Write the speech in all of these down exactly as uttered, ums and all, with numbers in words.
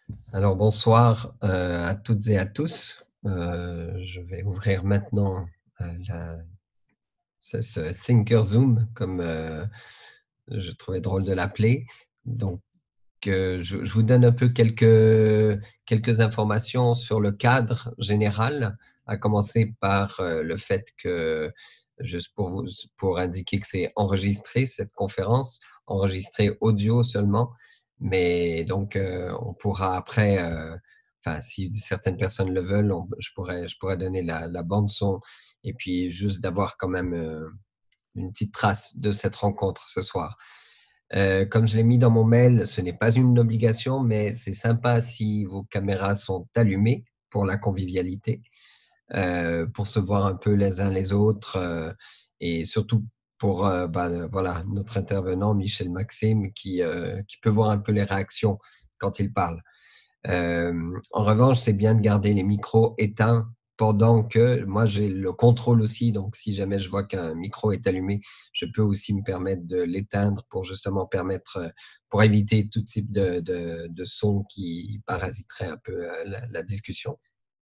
Alors bonsoir euh, à toutes et à tous. Euh, je vais ouvrir maintenant euh, la, ce, ce Thinker Zoom, comme euh, je trouvais drôle de l'appeler. Donc, euh, je, je vous donne un peu quelques, quelques informations sur le cadre général, à commencer par euh, le fait que, juste pour, vous, pour indiquer que c'est enregistré, cette conférence, enregistré audio seulement, mais donc euh, on pourra après, euh, enfin si certaines personnes le veulent, on- je pourrais, je pourrais donner la, la bande son et puis juste d'avoir quand même euh, une petite trace de cette rencontre ce soir. Euh, comme je l'ai mis dans mon mail, ce n'est pas une obligation, mais c'est sympa si vos caméras sont allumées pour la convivialité, euh, pour se voir un peu les uns les autres, euh, et surtout pour euh, bah, voilà, notre intervenant, Michel Maxime, qui, euh, qui peut voir un peu les réactions quand il parle. Euh, en revanche, c'est bien de garder les micros éteints pendant que moi j'ai le contrôle aussi. Donc, si jamais je vois qu'un micro est allumé, je peux aussi me permettre de l'éteindre pour justement permettre, euh, pour éviter tout type de, de, de son qui parasiterait un peu euh, la, la discussion.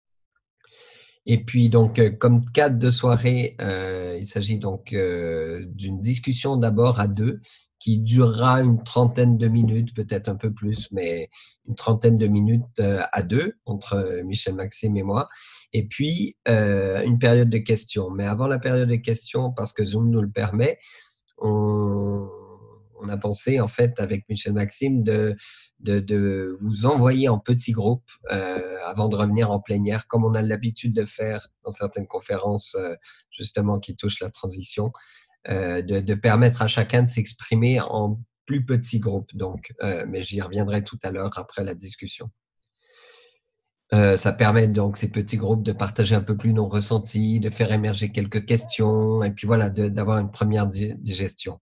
Et puis, donc, euh, comme cadre de soirée, euh, il s'agit donc euh, d'une discussion d'abord à deux qui durera une trentaine de minutes, peut-être un peu plus, mais une trentaine de minutes euh, à deux entre Michel Maxime et moi. Et puis, euh, une période de questions. Mais avant la période de questions, parce que Zoom nous le permet, on, on a pensé, en fait, avec Michel Maxime, de, de, de vous envoyer en petits groupes euh, avant de revenir en plénière, comme on a l'habitude de faire dans certaines conférences, euh, justement, qui touchent la transition, euh, de, de permettre à chacun de s'exprimer en plus petits groupes. Donc, euh, mais j'y reviendrai tout à l'heure après la discussion. Euh, ça permet donc ces petits groupes de partager un peu plus nos ressentis, de faire émerger quelques questions, et puis voilà, d'avoir une première di digestion.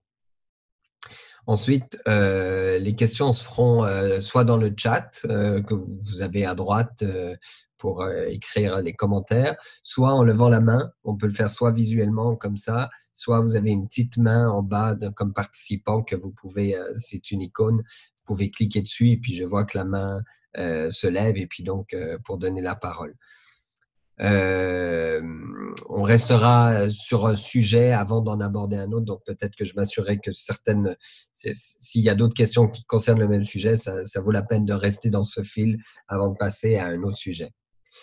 Ensuite, euh, les questions se feront euh, soit dans le chat euh, que vous avez à droite euh, pour euh, écrire les commentaires, soit en levant la main. On peut le faire soit visuellement comme ça, soit vous avez une petite main en bas de, comme participant que vous pouvez, euh, c'est une icône, vous pouvez cliquer dessus et puis je vois que la main euh, se lève et puis donc euh, pour donner la parole. Euh, on restera sur un sujet avant d'en aborder un autre, donc peut-être que je m'assurerai que certaines, s'il y a d'autres questions qui concernent le même sujet, ça, ça, vaut la peine de rester dans ce fil avant de passer à un autre sujet.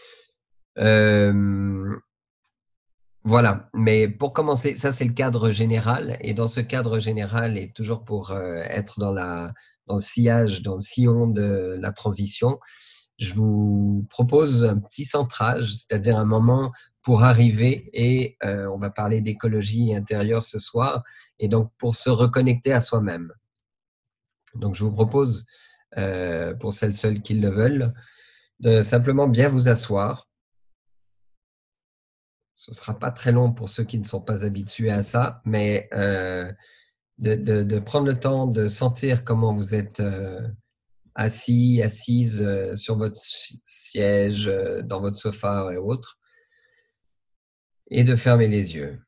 Euh, voilà, mais pour commencer, ça c'est le cadre général, et dans ce cadre général, et toujours pour euh, être dans, la, dans le sillage, dans le sillon de la transition, je vous propose un petit centrage, c'est-à-dire un moment pour arriver, et euh, on va parler d'écologie intérieure ce soir, et donc pour se reconnecter à soi-même. Donc je vous propose, euh, pour celles seules qui le veulent, de simplement bien vous asseoir. Ce ne sera pas très long pour ceux qui ne sont pas habitués à ça, mais euh, de, de, de, prendre le temps de sentir comment vous êtes euh, assis, assise euh, sur votre siège, euh, dans votre sofa et autres, et de fermer les yeux.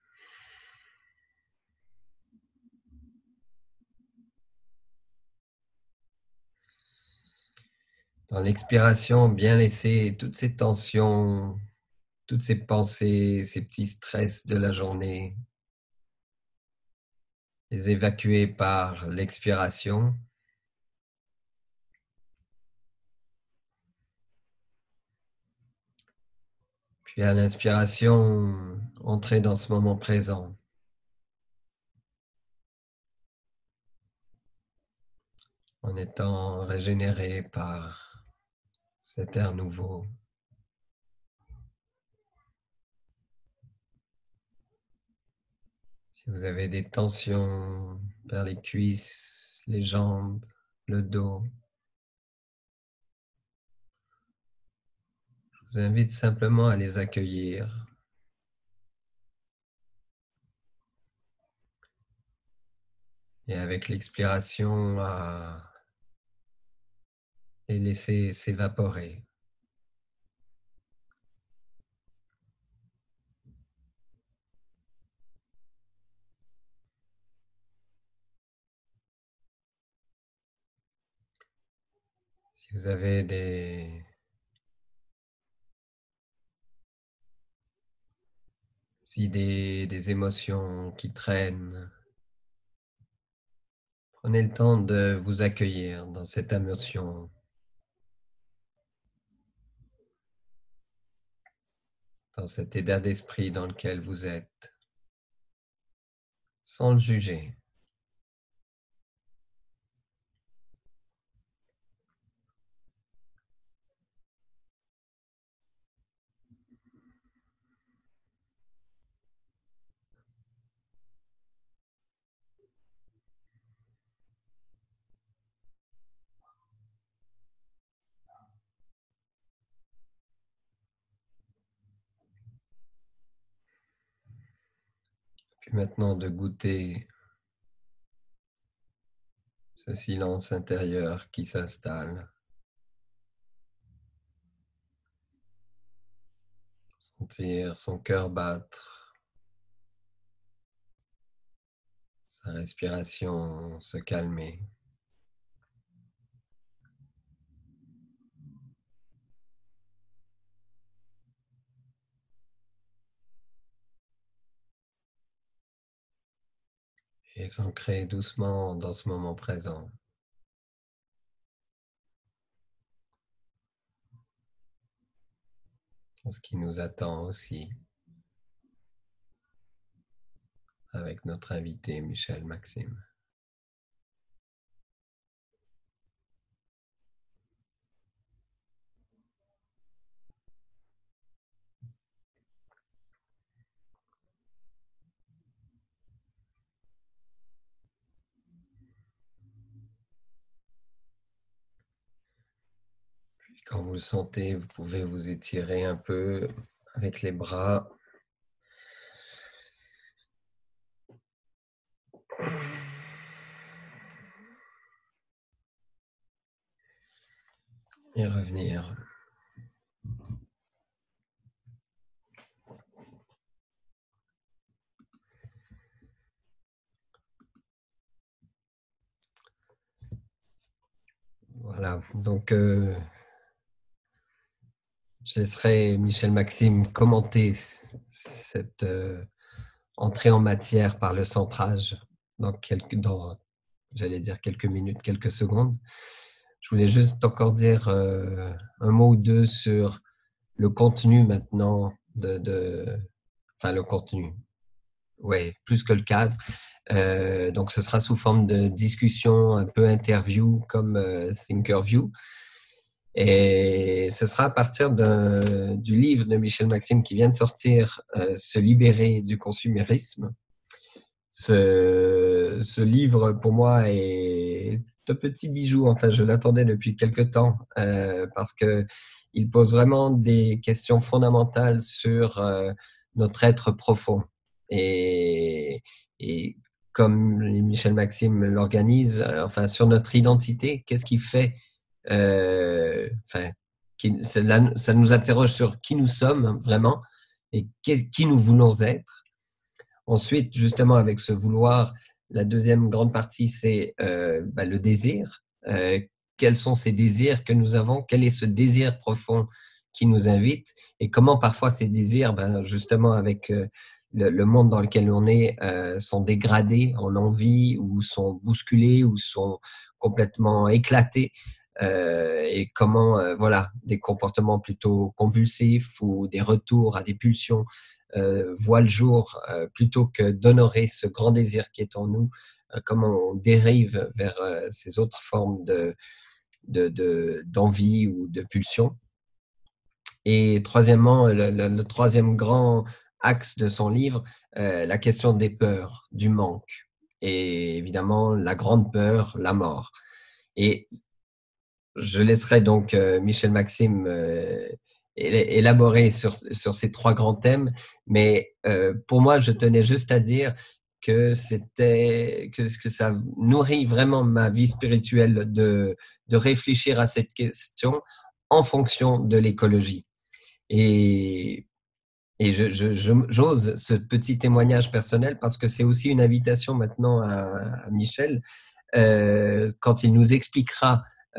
Dans l'expiration, bien laisser toutes ces tensions, toutes ces pensées, ces petits stress de la journée, les évacuer par l'expiration. Puis à l'inspiration, entrer dans ce moment présent, en étant régénéré par cet air nouveau. Si vous avez des tensions vers les cuisses, les jambes, le dos, je vous invite simplement à les accueillir. Et avec l'expiration, à les laisser s'évaporer. Si vous avez des, idées, des émotions qui traînent, prenez le temps de vous accueillir dans cette émotion, dans cet état d'esprit dans lequel vous êtes, sans le juger. Puis maintenant de goûter ce silence intérieur qui s'installe. Sentir son cœur battre, sa respiration se calmer. Et s'ancrer doucement dans ce moment présent. Dans ce qui nous attend aussi avec notre invité Michel Maxime. Puis quand vous le sentez, vous pouvez vous étirer un peu avec les bras. Et revenir. Voilà, donc euh, je laisserai Michel Maxime commenter cette euh, entrée en matière par le centrage dans quelques, dans, j'allais dire quelques minutes, quelques secondes. Je voulais juste encore dire euh, un mot ou deux sur le contenu maintenant de, de enfin le contenu, ouais, plus que le cadre. Euh, donc ce sera sous forme de discussion, un peu interview comme euh, Thinkerview. Et ce sera à partir du livre de Michel Maxime qui vient de sortir, euh, Se libérer du consumérisme. Ce, ce livre, pour moi, est un petit bijou. Enfin, je l'attendais depuis quelque temps euh, parce que il pose vraiment des questions fondamentales sur euh, notre être profond. Et, et comme Michel Maxime l'organise, euh, enfin, sur notre identité, qu'est-ce qui fait euh, enfin, qui, là, ça nous interroge sur qui nous sommes vraiment et qui nous voulons être. Ensuite, justement, avec ce vouloir, la deuxième grande partie, c'est euh, bah, le désir. Euh, quels sont ces désirs que nous avons? Quel est ce désir profond qui nous invite? Et comment parfois ces désirs, ben, justement, avec euh, le, le monde dans lequel on est, euh, sont dégradés en envie ou sont bousculés ou sont complètement éclatés. Euh, et comment, euh, voilà, des comportements plutôt convulsifs ou des retours à des pulsions Euh, voit le jour euh, plutôt que d'honorer ce grand désir qui est en nous, euh, comment on dérive vers euh, ces autres formes de, de, de, d'envie ou de pulsion. Et troisièmement, le, le, le troisième grand axe de son livre, euh, la question des peurs, du manque et évidemment la grande peur, la mort. Et je laisserai donc euh, Michel Maxime euh, élaborer sur, sur ces trois grands thèmes, mais euh, pour moi, je tenais juste à dire que c'était que, que ça nourrit vraiment ma vie spirituelle de, de réfléchir à cette question en fonction de l'écologie. Et, et je, je, je, j'ose ce petit témoignage personnel parce que c'est aussi une invitation maintenant à, à Michel euh, quand il nous expliquera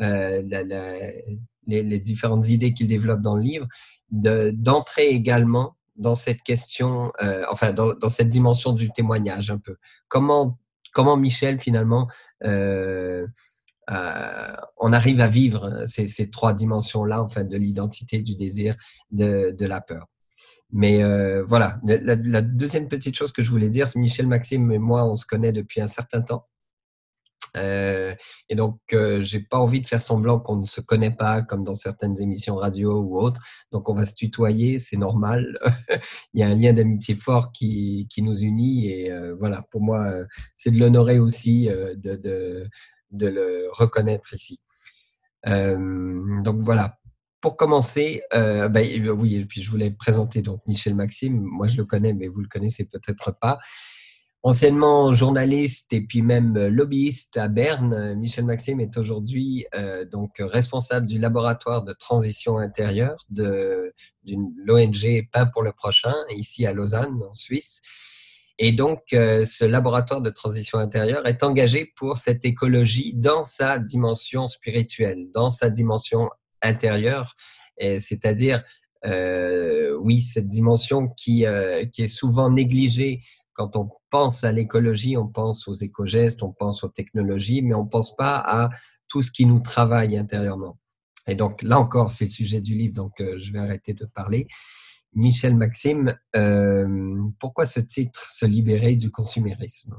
euh, la, la, les, les différentes idées qu'il développe dans le livre, de, d'entrer également dans cette question, euh, enfin dans, dans cette dimension du témoignage un peu. Comment, comment Michel finalement euh, euh, on arrive à vivre ces, ces trois dimensions-là, enfin de l'identité, du désir, de, de la peur. Mais euh, voilà, la, la deuxième petite chose que je voulais dire, c'est Michel Maxime et moi, on se connaît depuis un certain temps. Euh, et donc, euh, j'ai pas envie de faire semblant qu'on ne se connaît pas, comme dans certaines émissions radio ou autres. Donc, on va se tutoyer, c'est normal. Il y a un lien d'amitié fort qui, qui nous unit. Et euh, voilà, pour moi, c'est de l'honorer aussi euh, de, de, de le reconnaître ici. Euh, donc voilà. Pour commencer, euh, ben, oui, et puis je voulais présenter donc Michel Maxime. Moi, je le connais, mais vous le connaissez peut-être pas. Anciennement journaliste et puis même lobbyiste à Berne, Michel Maxime est aujourd'hui euh, donc responsable du laboratoire de transition intérieure de d'une l'O N G Pain pour le prochain, ici à Lausanne, en Suisse. Et donc, euh, ce laboratoire de transition intérieure est engagé pour cette écologie dans sa dimension spirituelle, dans sa dimension intérieure, et c'est-à-dire, euh, oui, cette dimension qui, euh, qui est souvent négligée. Quand on pense à l'écologie, on pense aux éco-gestes, on pense aux technologies, mais on ne pense pas à tout ce qui nous travaille intérieurement. Et donc, là encore, c'est le sujet du livre, donc euh, je vais arrêter de parler. Michel Maxime, euh, pourquoi ce titre, Se libérer du consumérisme?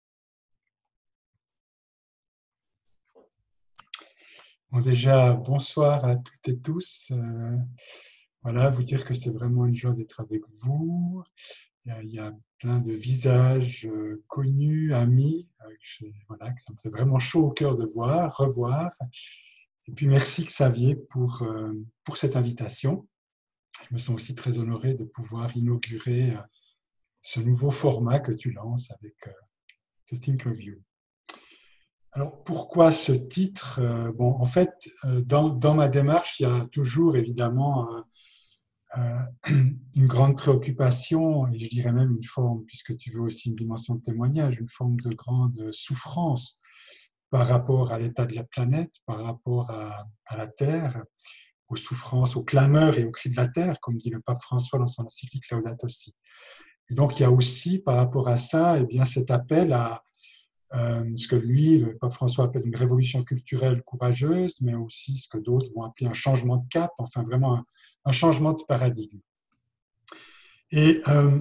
Bon, déjà, bonsoir à toutes et tous. Euh, voilà, vous dire que c'est vraiment une joie d'être avec vous. Il y a, il y a plein de visages euh, connus, amis, euh, que je- voilà, que ça me fait vraiment chaud au cœur de voir, revoir. Et puis merci Xavier pour, euh, pour cette invitation. Je me sens aussi très honoré de pouvoir inaugurer euh, ce nouveau format que tu lances avec euh, The Think of You. Alors pourquoi ce titre? Euh, Bon, en fait, euh, dans, dans ma démarche, il y a toujours évidemment euh, euh, une grande préoccupation, et je dirais même une forme, puisque tu veux aussi une dimension de témoignage, une forme de grande souffrance par rapport à l'état de la planète, par rapport à, à la Terre, aux souffrances, aux clameurs et aux cris de la Terre, comme dit le pape François dans son encyclique Laudato Si. Et donc il y a aussi par rapport à ça, eh bien, cet appel à euh, ce que lui, le pape François, appelle une révolution culturelle courageuse, mais aussi ce que d'autres vont appeler un changement de cap, enfin vraiment un, un changement de paradigme. Et euh,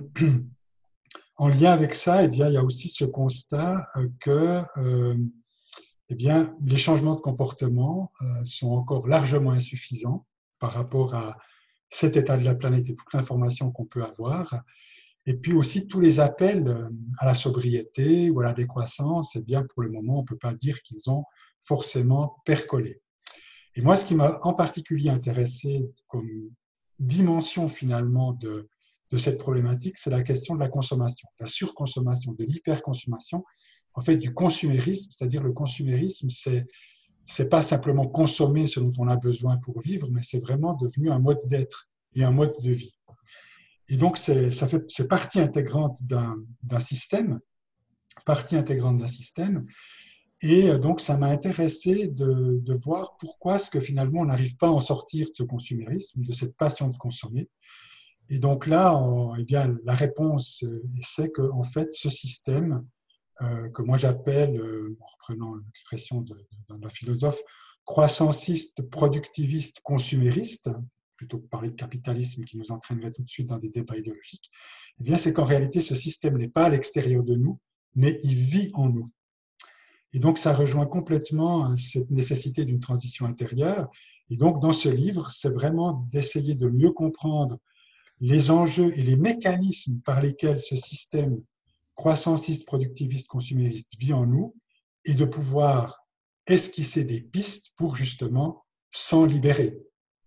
en lien avec ça, eh bien, il y a aussi ce constat euh, que euh, eh bien, les changements de comportement euh, sont encore largement insuffisants par rapport à cet état de la planète et toute l'information qu'on peut avoir. Et puis aussi tous les appels à la sobriété ou à la décroissance, eh bien, pour le moment, on ne peut pas dire qu'ils ont forcément percolé. Et moi, ce qui m'a en particulier intéressé comme dimension finalement de, de cette problématique, c'est la question de la consommation, de la surconsommation, de l'hyperconsommation, en fait du consumérisme, c'est-à-dire le consumérisme, c'est c'est pas simplement consommer ce dont on a besoin pour vivre, mais c'est vraiment devenu un mode d'être et un mode de vie. Et donc, c'est, ça fait, c'est partie intégrante d'un, d'un système, partie intégrante d'un système. Et donc, ça m'a intéressé de, de voir pourquoi est-ce que finalement on n'arrive pas à en sortir de ce consumérisme, de cette passion de consommer. Et donc là, on, eh bien, la réponse, c'est que en fait, ce système euh, que moi j'appelle, euh, en reprenant l'expression de, de, d'un philosophe, croissanciste, productiviste, consumériste, plutôt que parler de capitalisme qui nous entraînerait tout de suite dans des débats idéologiques, eh bien, c'est qu'en réalité, ce système n'est pas à l'extérieur de nous, mais il vit en nous. Et donc, ça rejoint complètement cette nécessité d'une transition intérieure. Et donc, dans ce livre, c'est vraiment d'essayer de mieux comprendre les enjeux et les mécanismes par lesquels ce système croissanciste, productiviste, consumériste vit en nous et de pouvoir esquisser des pistes pour justement s'en libérer.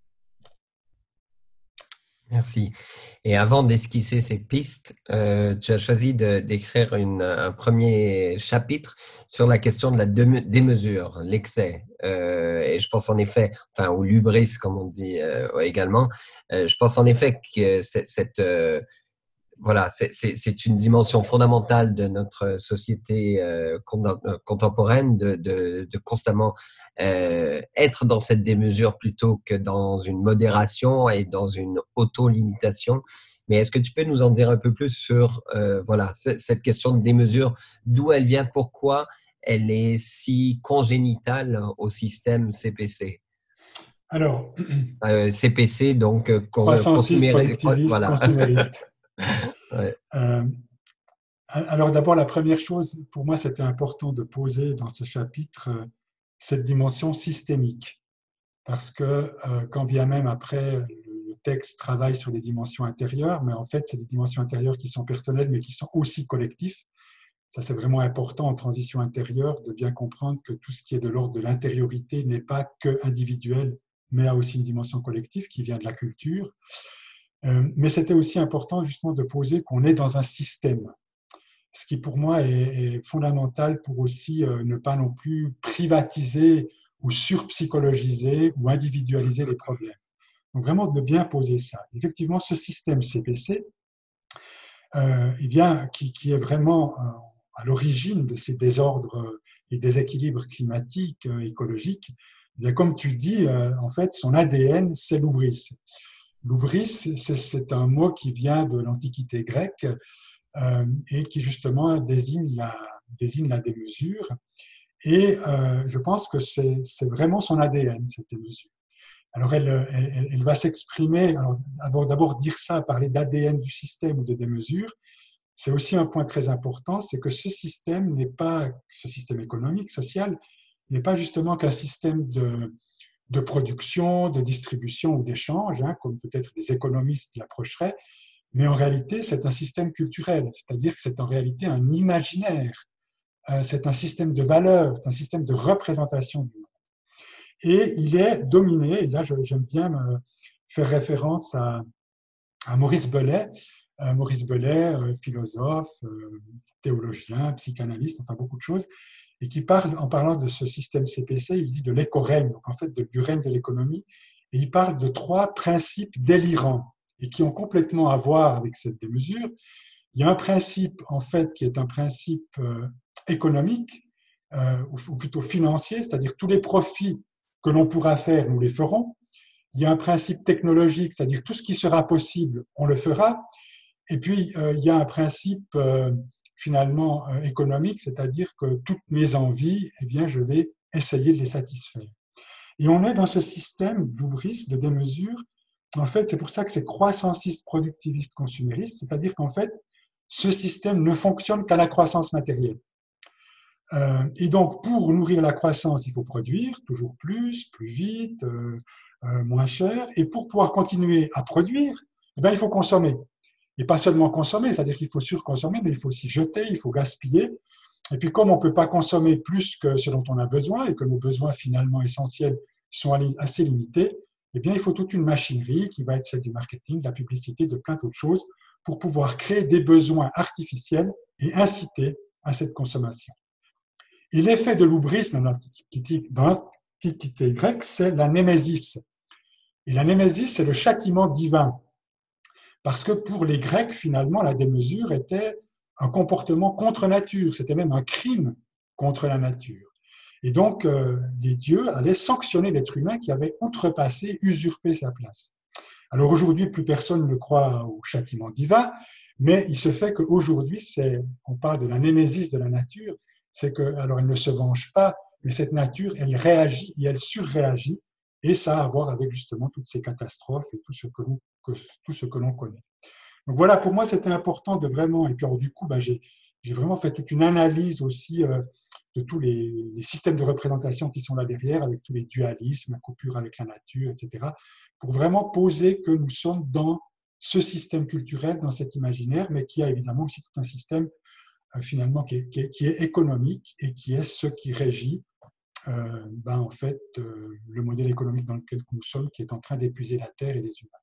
Merci. Et avant d'esquisser ces pistes, euh, tu as choisi de, d'écrire une, un premier chapitre sur la question de la démesure, l'excès. Euh, et je pense en effet, enfin, ou l'hubris, comme on dit euh, également, euh, je pense en effet que cette, cette, euh, voilà, c'est c'est- c'est une dimension fondamentale de notre société euh, con- contemporaine de, de, de constamment euh, être dans cette démesure plutôt que dans une modération et dans une auto-limitation. Mais est-ce que tu peux nous en dire un peu plus sur euh, voilà, c- cette question de démesure, d'où elle vient, pourquoi elle est si congénitale au système C P C? Alors, Euh, C P C, donc euh, con- croissantiste, consuméré- productiviste, voilà. consumériste. Ouais. Euh, alors d'abord, la première chose, pour moi, c'était important de poser dans ce chapitre euh, cette dimension systémique. Parce que euh, quand bien même après, le texte travaille sur des dimensions intérieures, mais en fait, c'est des dimensions intérieures qui sont personnelles, mais qui sont aussi collectives. Ça, c'est vraiment important en transition intérieure de bien comprendre que tout ce qui est de l'ordre de l'intériorité n'est pas que individuel, mais a aussi une dimension collective qui vient de la culture. Euh, mais c'était aussi important justement de poser qu'on est dans un système, ce qui pour moi est, est fondamental pour aussi euh, ne pas non plus privatiser ou surpsychologiser ou individualiser les problèmes. Donc vraiment de bien poser ça. Effectivement, ce système C P C, euh, eh bien, qui, qui est vraiment euh, à l'origine de ces désordres et déséquilibres climatiques, euh, écologiques, eh bien, comme tu dis, euh, en fait, son A D N, c'est l'oubris. L'oubris, c'est un mot qui vient de l'Antiquité grecque euh, et qui justement désigne la, désigne la démesure. Et euh, je pense que c'est vraiment son A D N, cette démesure. Alors, elle, elle, elle va s'exprimer, alors d'abord dire ça, parler d'A D N du système ou de démesure, c'est aussi un point très important, c'est que ce système n'est pas, ce système économique, social, n'est pas justement qu'un système de, de production, de distribution ou d'échange, hein, comme peut-être les économistes l'approcheraient, mais en réalité, c'est un système culturel, c'est-à-dire que c'est en réalité un imaginaire, euh, c'est un système de valeurs, c'est un système de représentation du monde. Et il est dominé, et là j'aime bien faire référence à, à Maurice Bellet, euh, Maurice Bellet, euh, philosophe, euh, théologien, psychanalyste, enfin beaucoup de choses, et qui parle, en parlant de ce système C P C, il dit de l'éco-règne, donc en fait de, du règne de l'économie, et il parle de trois principes délirants, et qui ont complètement à voir avec cette démesure. Il y a un principe, en fait, qui est un principe euh, économique, euh, ou, ou plutôt financier, c'est-à-dire tous les profits que l'on pourra faire, nous les ferons. Il y a un principe technologique, c'est-à-dire tout ce qui sera possible, on le fera. Et puis, euh, il y a un principe euh, finalement euh, économique, c'est-à-dire que toutes mes envies, eh bien, je vais essayer de les satisfaire. Et on est dans ce système d'oubris, de démesure. En fait, c'est pour ça que c'est croissanciste, productiviste, consumériste, c'est-à-dire qu'en fait, ce système ne fonctionne qu'à la croissance matérielle. Euh, et donc, pour nourrir la croissance, il faut produire toujours plus, plus vite, euh, euh, moins cher. Et pour pouvoir continuer à produire, eh bien, il faut consommer. Et pas seulement consommer, c'est-à-dire qu'il faut surconsommer, mais il faut aussi jeter, il faut gaspiller. Et puis, comme on ne peut pas consommer plus que ce dont on a besoin et que nos besoins finalement essentiels sont assez limités, eh bien, il faut toute une machinerie qui va être celle du marketing, de la publicité, de plein d'autres choses pour pouvoir créer des besoins artificiels et inciter à cette consommation. Et l'effet de l'oubris dans l'Antiquité grecque, c'est la némésis. Et la némésis, c'est le châtiment divin. Parce que pour les Grecs, finalement, la démesure était un comportement contre nature, c'était même un crime contre la nature. Et donc, euh, les dieux allaient sanctionner l'être humain qui avait outrepassé, usurpé sa place. Alors aujourd'hui, plus personne ne croit au châtiment divin, mais il se fait qu'aujourd'hui, on parle de la némésis de la nature, c'est que, alors elle ne se venge pas, mais cette nature, elle réagit et elle surréagit, et ça a à voir avec justement toutes ces catastrophes et tout ce que l'on, que, tout ce que l'on connaît. Donc voilà, pour moi, c'était important de vraiment, et puis alors, du coup, bah, j'ai, j'ai vraiment fait toute une analyse aussi euh, de tous les, les, systèmes de représentation qui sont là derrière, avec tous les dualismes, la coupure avec la nature, et cetera, pour vraiment poser que nous sommes dans ce système culturel, dans cet imaginaire, mais qui a évidemment aussi tout un système euh, finalement qui est, qui, est, qui est, économique et qui est ce qui régit euh, ben, en fait euh, le modèle économique dans lequel nous sommes, qui est en train d'épuiser la terre et les humains.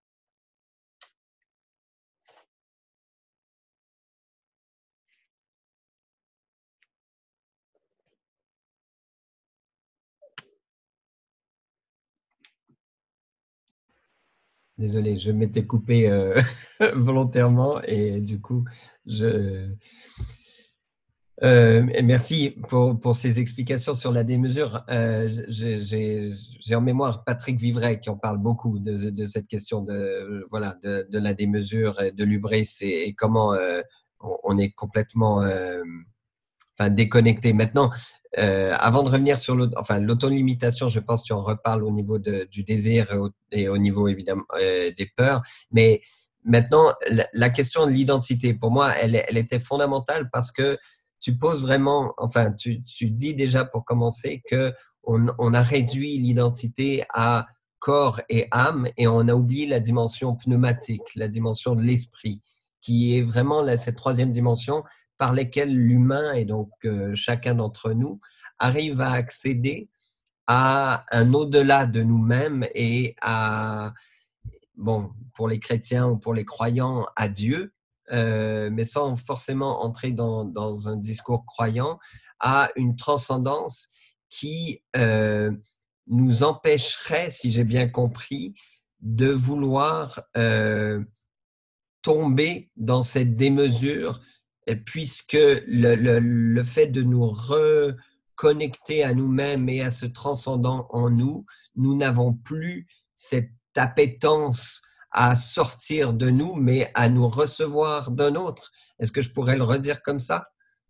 Désolé, je m'étais coupé euh, volontairement et du coup, je, Euh, merci pour, pour ces explications sur la démesure. Euh, j'ai j'ai- j'ai en mémoire Patrick Vivray qui en parle beaucoup de, de cette question de, voilà, de, de la démesure, et de l'hubris et, et comment euh, on, on est complètement euh, enfin, déconnecté. Maintenant, euh, avant de revenir sur l'auto, enfin, l'autolimitation, je pense que tu en reparles au niveau de, du désir et au, et au niveau évidemment euh, des peurs. Mais maintenant, la, la question de l'identité, pour moi, elle, elle était fondamentale parce que tu poses vraiment, enfin, tu, tu dis déjà pour commencer que on, on a réduit l'identité à corps et âme et on a oublié la dimension pneumatique, la dimension de l'esprit, qui est vraiment la, cette troisième dimension par lesquelles l'humain et donc euh, chacun d'entre nous arrive à accéder à un au-delà de nous-mêmes et à, bon, pour les chrétiens ou pour les croyants, à Dieu, euh, mais sans forcément entrer dans, dans un discours croyant, à une transcendance qui euh, nous empêcherait, si j'ai bien compris, de vouloir euh, tomber dans cette démesure, puisque le, le, le fait de nous reconnecter à nous-mêmes et à ce transcendant en nous, nous n'avons plus cette appétence à sortir de nous, mais à nous recevoir d'un autre. Est-ce que je pourrais le redire comme ça?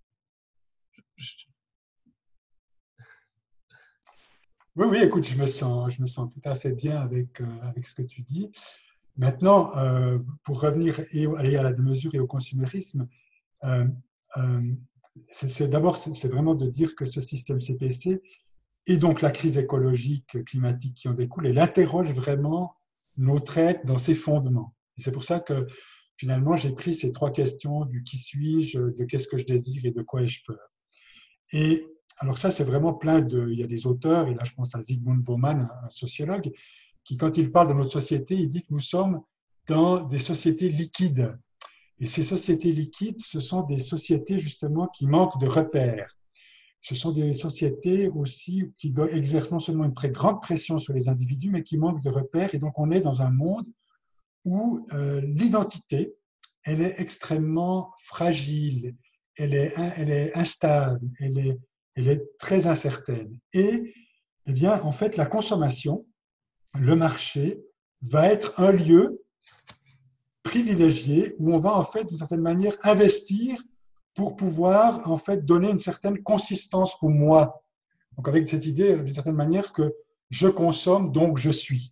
Oui, oui, écoute, je me sens, je me sens tout à fait bien avec, euh, avec ce que tu dis. Maintenant, euh, pour revenir et aller à la démesure et au consumérisme, euh, euh, c'est c'est- d'abord, c'est c'est vraiment de dire que ce système C P C et donc la crise écologique, climatique qui en découle, elle interroge vraiment notre être dans ses fondements. Et c'est pour ça que finalement, j'ai pris ces trois questions du qui suis-je, de qu'est-ce que je désire et de quoi ai-je peur. Et alors ça, c'est vraiment plein de... Il y a des auteurs, et là je pense à Zygmunt Bauman, un sociologue, qui quand il parle de notre société, il dit que nous sommes dans des sociétés liquides. Et ces sociétés liquides, ce sont des sociétés justement qui manquent de repères. Ce sont des sociétés aussi qui exercent non seulement une très grande pression sur les individus, mais qui manquent de repères. Et donc on est dans un monde où euh, l'identité, elle est extrêmement fragile, elle est, elle est instable, elle est, elle est très incertaine. Et eh bien, en fait, la consommation, le marché, va être un lieu privilégié où on va en fait d'une certaine manière investir pour pouvoir en fait donner une certaine consistance au moi. Donc avec cette idée d'une certaine manière que je consomme donc je suis.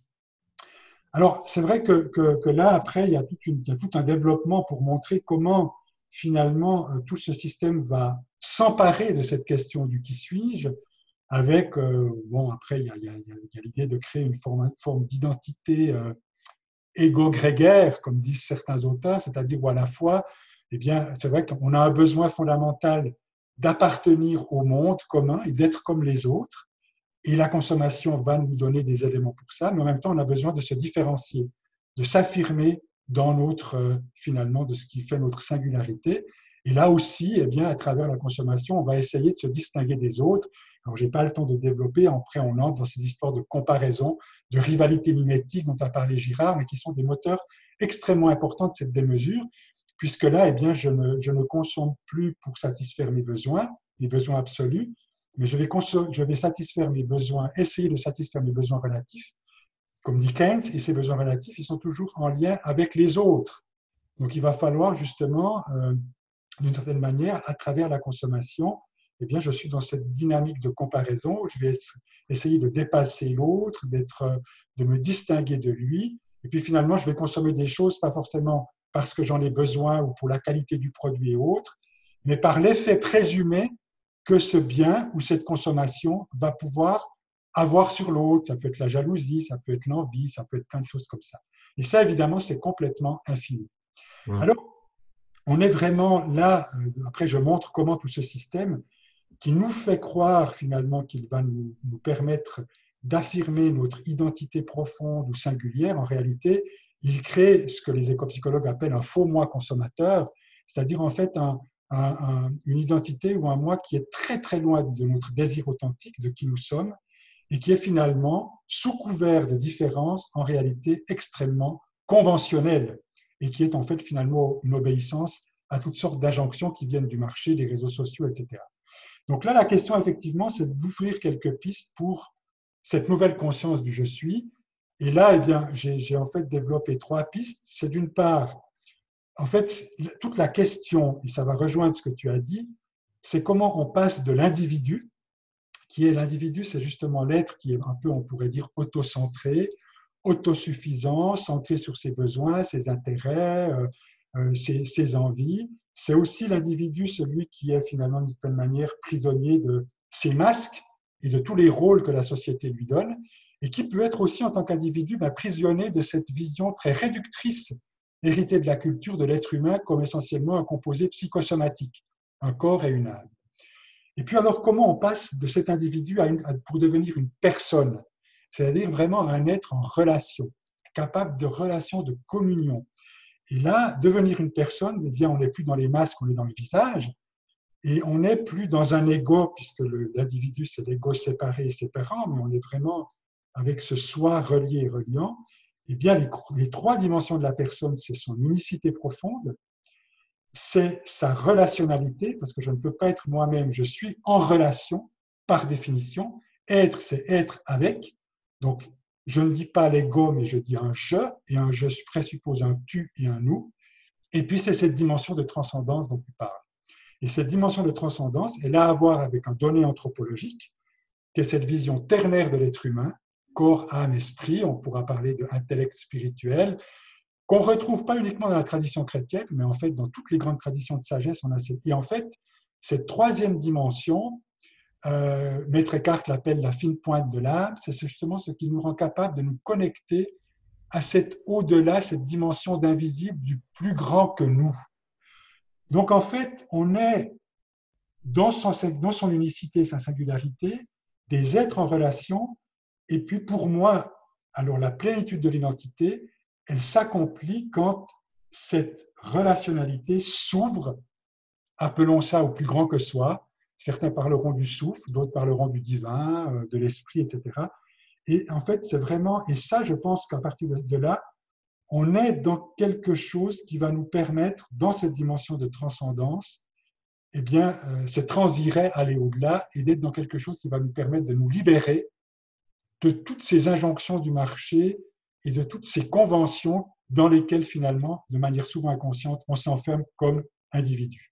Alors c'est vrai que, que, que là après il y, a toute une, il y a tout un développement pour montrer comment finalement tout ce système va s'emparer de cette question du qui suis-je avec, euh, bon après il y a, il y a, il y a l'idée de créer une forme, forme d'identité euh, égo-grégaire, comme disent certains auteurs, c'est-à-dire où à la fois, eh bien, c'est vrai qu'on a un besoin fondamental d'appartenir au monde commun et d'être comme les autres, et la consommation va nous donner des éléments pour ça, mais en même temps, on a besoin de se différencier, de s'affirmer dans notre, euh, finalement, de ce qui fait notre singularité. Et là aussi, eh bien, à travers la consommation, on va essayer de se distinguer des autres. Alors, je n'ai pas le temps de développer. Après, on entre dans ces histoires de comparaison, de rivalité mimétique dont a parlé Girard, mais qui sont des moteurs extrêmement importants de cette démesure, puisque là, eh bien, je ne, je ne consomme plus pour satisfaire mes besoins, mes besoins absolus, mais je vais, je vais satisfaire mes besoins, essayer de satisfaire mes besoins relatifs, comme dit Keynes, et ces besoins relatifs, ils sont toujours en lien avec les autres. Donc, il va falloir justement, euh, d'une certaine manière, à travers la consommation, eh bien, je suis dans cette dynamique de comparaison où je vais essayer de dépasser l'autre, d'être, de me distinguer de lui, et puis finalement, je vais consommer des choses, pas forcément parce que j'en ai besoin ou pour la qualité du produit et autres, mais par l'effet présumé que ce bien ou cette consommation va pouvoir avoir sur l'autre. Ça peut être la jalousie, ça peut être l'envie, ça peut être plein de choses comme ça. Et ça, évidemment, c'est complètement infini. Mmh. Alors, on est vraiment là, après je montre comment tout ce système qui nous fait croire finalement qu'il va nous, nous permettre d'affirmer notre identité profonde ou singulière, en réalité, il crée ce que les éco-psychologues appellent un faux moi consommateur, c'est-à-dire en fait un, un, un, une identité ou un moi qui est très très loin de notre désir authentique, de qui nous sommes, et qui est finalement, sous couvert de différence, en réalité extrêmement conventionnelle et qui est en fait finalement une obéissance à toutes sortes d'injonctions qui viennent du marché, des réseaux sociaux, et cetera. Donc là, la question, effectivement, c'est d'ouvrir quelques pistes pour cette nouvelle conscience du je suis. Et là, eh bien, j'ai, j'ai en fait développé trois pistes. C'est d'une part, en fait, toute la question, et ça va rejoindre ce que tu as dit, c'est comment on passe de l'individu, qui est l'individu, c'est justement l'être qui est un peu, on pourrait dire, autocentré, autosuffisant, centré sur ses besoins, ses intérêts, euh, euh, ses, ses envies. C'est aussi l'individu, celui qui est finalement d'une certaine manière prisonnier de ses masques et de tous les rôles que la société lui donne, et qui peut être aussi en tant qu'individu ben, prisonnier de cette vision très réductrice héritée de la culture de l'être humain comme essentiellement un composé psychosomatique, un corps et une âme. Et puis alors, comment on passe de cet individu à une, à, pour devenir une personne, c'est-à-dire vraiment un être en relation, capable de relation, de communion. Et là, devenir une personne, eh bien, on n'est plus dans les masques, on est dans le visage, et on n'est plus dans un ego, puisque le, l'individu, c'est l'ego séparé et séparant, mais on est vraiment avec ce soi relié et reliant. Eh bien, les, les trois dimensions de la personne, c'est son unicité profonde, c'est sa relationnalité, parce que je ne peux pas être moi-même, je suis en relation par définition. Être, c'est être avec. Donc, je ne dis pas l'ego, mais je dis un je, et un je présuppose un tu et un nous. Et puis, c'est cette dimension de transcendance dont tu parles. Et cette dimension de transcendance, elle a à voir avec un donné anthropologique, qui est cette vision ternaire de l'être humain, corps, âme, esprit. On pourra parler d'intellect spirituel, qu'on ne retrouve pas uniquement dans la tradition chrétienne, mais en fait, dans toutes les grandes traditions de sagesse, on a cette... Et en fait, cette troisième dimension, euh, Maître Eckhart l'appelle la fine pointe de l'âme, c'est justement ce qui nous rend capable de nous connecter à cet au-delà, cette dimension d'invisible du plus grand que nous. Donc, en fait, on est dans son, dans son unicité, sa singularité, des êtres en relation, et puis pour moi, alors la plénitude de l'identité, elle s'accomplit quand cette relationnalité s'ouvre, appelons ça au plus grand que soi. Certains parleront du souffle, d'autres parleront du divin, de l'esprit, et cetera. Et en fait, c'est vraiment, et ça, je pense qu'à partir de là, on est dans quelque chose qui va nous permettre, dans cette dimension de transcendance, eh bien, euh, c'est transirait, aller au-delà et d'être dans quelque chose qui va nous permettre de nous libérer de toutes ces injonctions du marché et de toutes ces conventions dans lesquelles finalement, de manière souvent inconsciente, on s'enferme comme individu.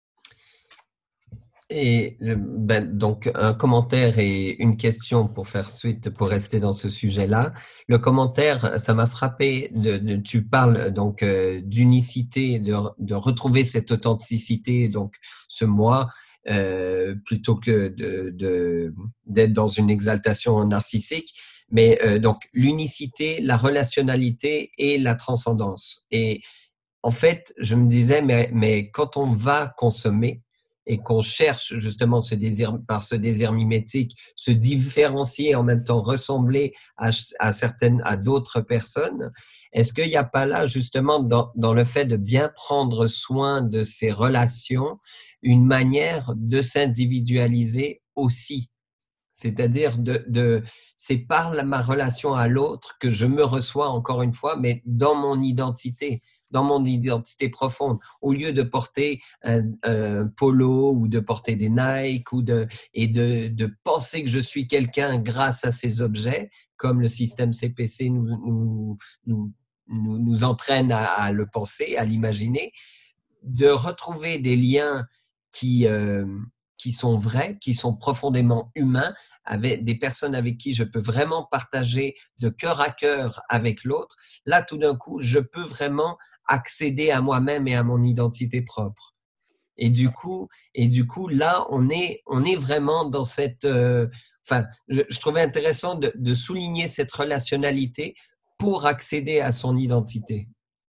Et ben, donc un commentaire et une question pour faire suite, pour rester dans ce sujet-là. Le commentaire, ça m'a frappé. De, de, tu parles donc euh, d'unicité, de, de retrouver cette authenticité, donc ce moi, euh, plutôt que de, de, d'être dans une exaltation narcissique. Mais euh, donc l'unicité, la relationnalité et la transcendance. Et en fait, je me disais, mais, mais quand on va consommer, et qu'on cherche justement ce désir, par ce désir mimétique, se différencier en même temps, ressembler à, à certaines, à d'autres personnes. Est-ce qu'il n'y a pas là justement dans, dans le fait de bien prendre soin de ces relations, une manière de s'individualiser aussi? C'est-à-dire de, de, c'est par ma relation à l'autre que je me reçois encore une fois, mais dans mon identité, dans mon identité profonde. Au lieu de porter un, un polo ou de porter des Nike ou de, et de, de penser que je suis quelqu'un grâce à ces objets, comme le système C P C nous, nous, nous, nous, nous entraîne à, à le penser, à l'imaginer, de retrouver des liens qui... Euh, qui sont vrais, qui sont profondément humains, avec des personnes avec qui je peux vraiment partager de cœur à cœur avec l'autre. Là, tout d'un coup, je peux vraiment accéder à moi-même et à mon identité propre. Et du coup, et du coup là, on est, on est vraiment dans cette... Euh, enfin, je, je trouvais intéressant de, de souligner cette relationnalité pour accéder à son identité.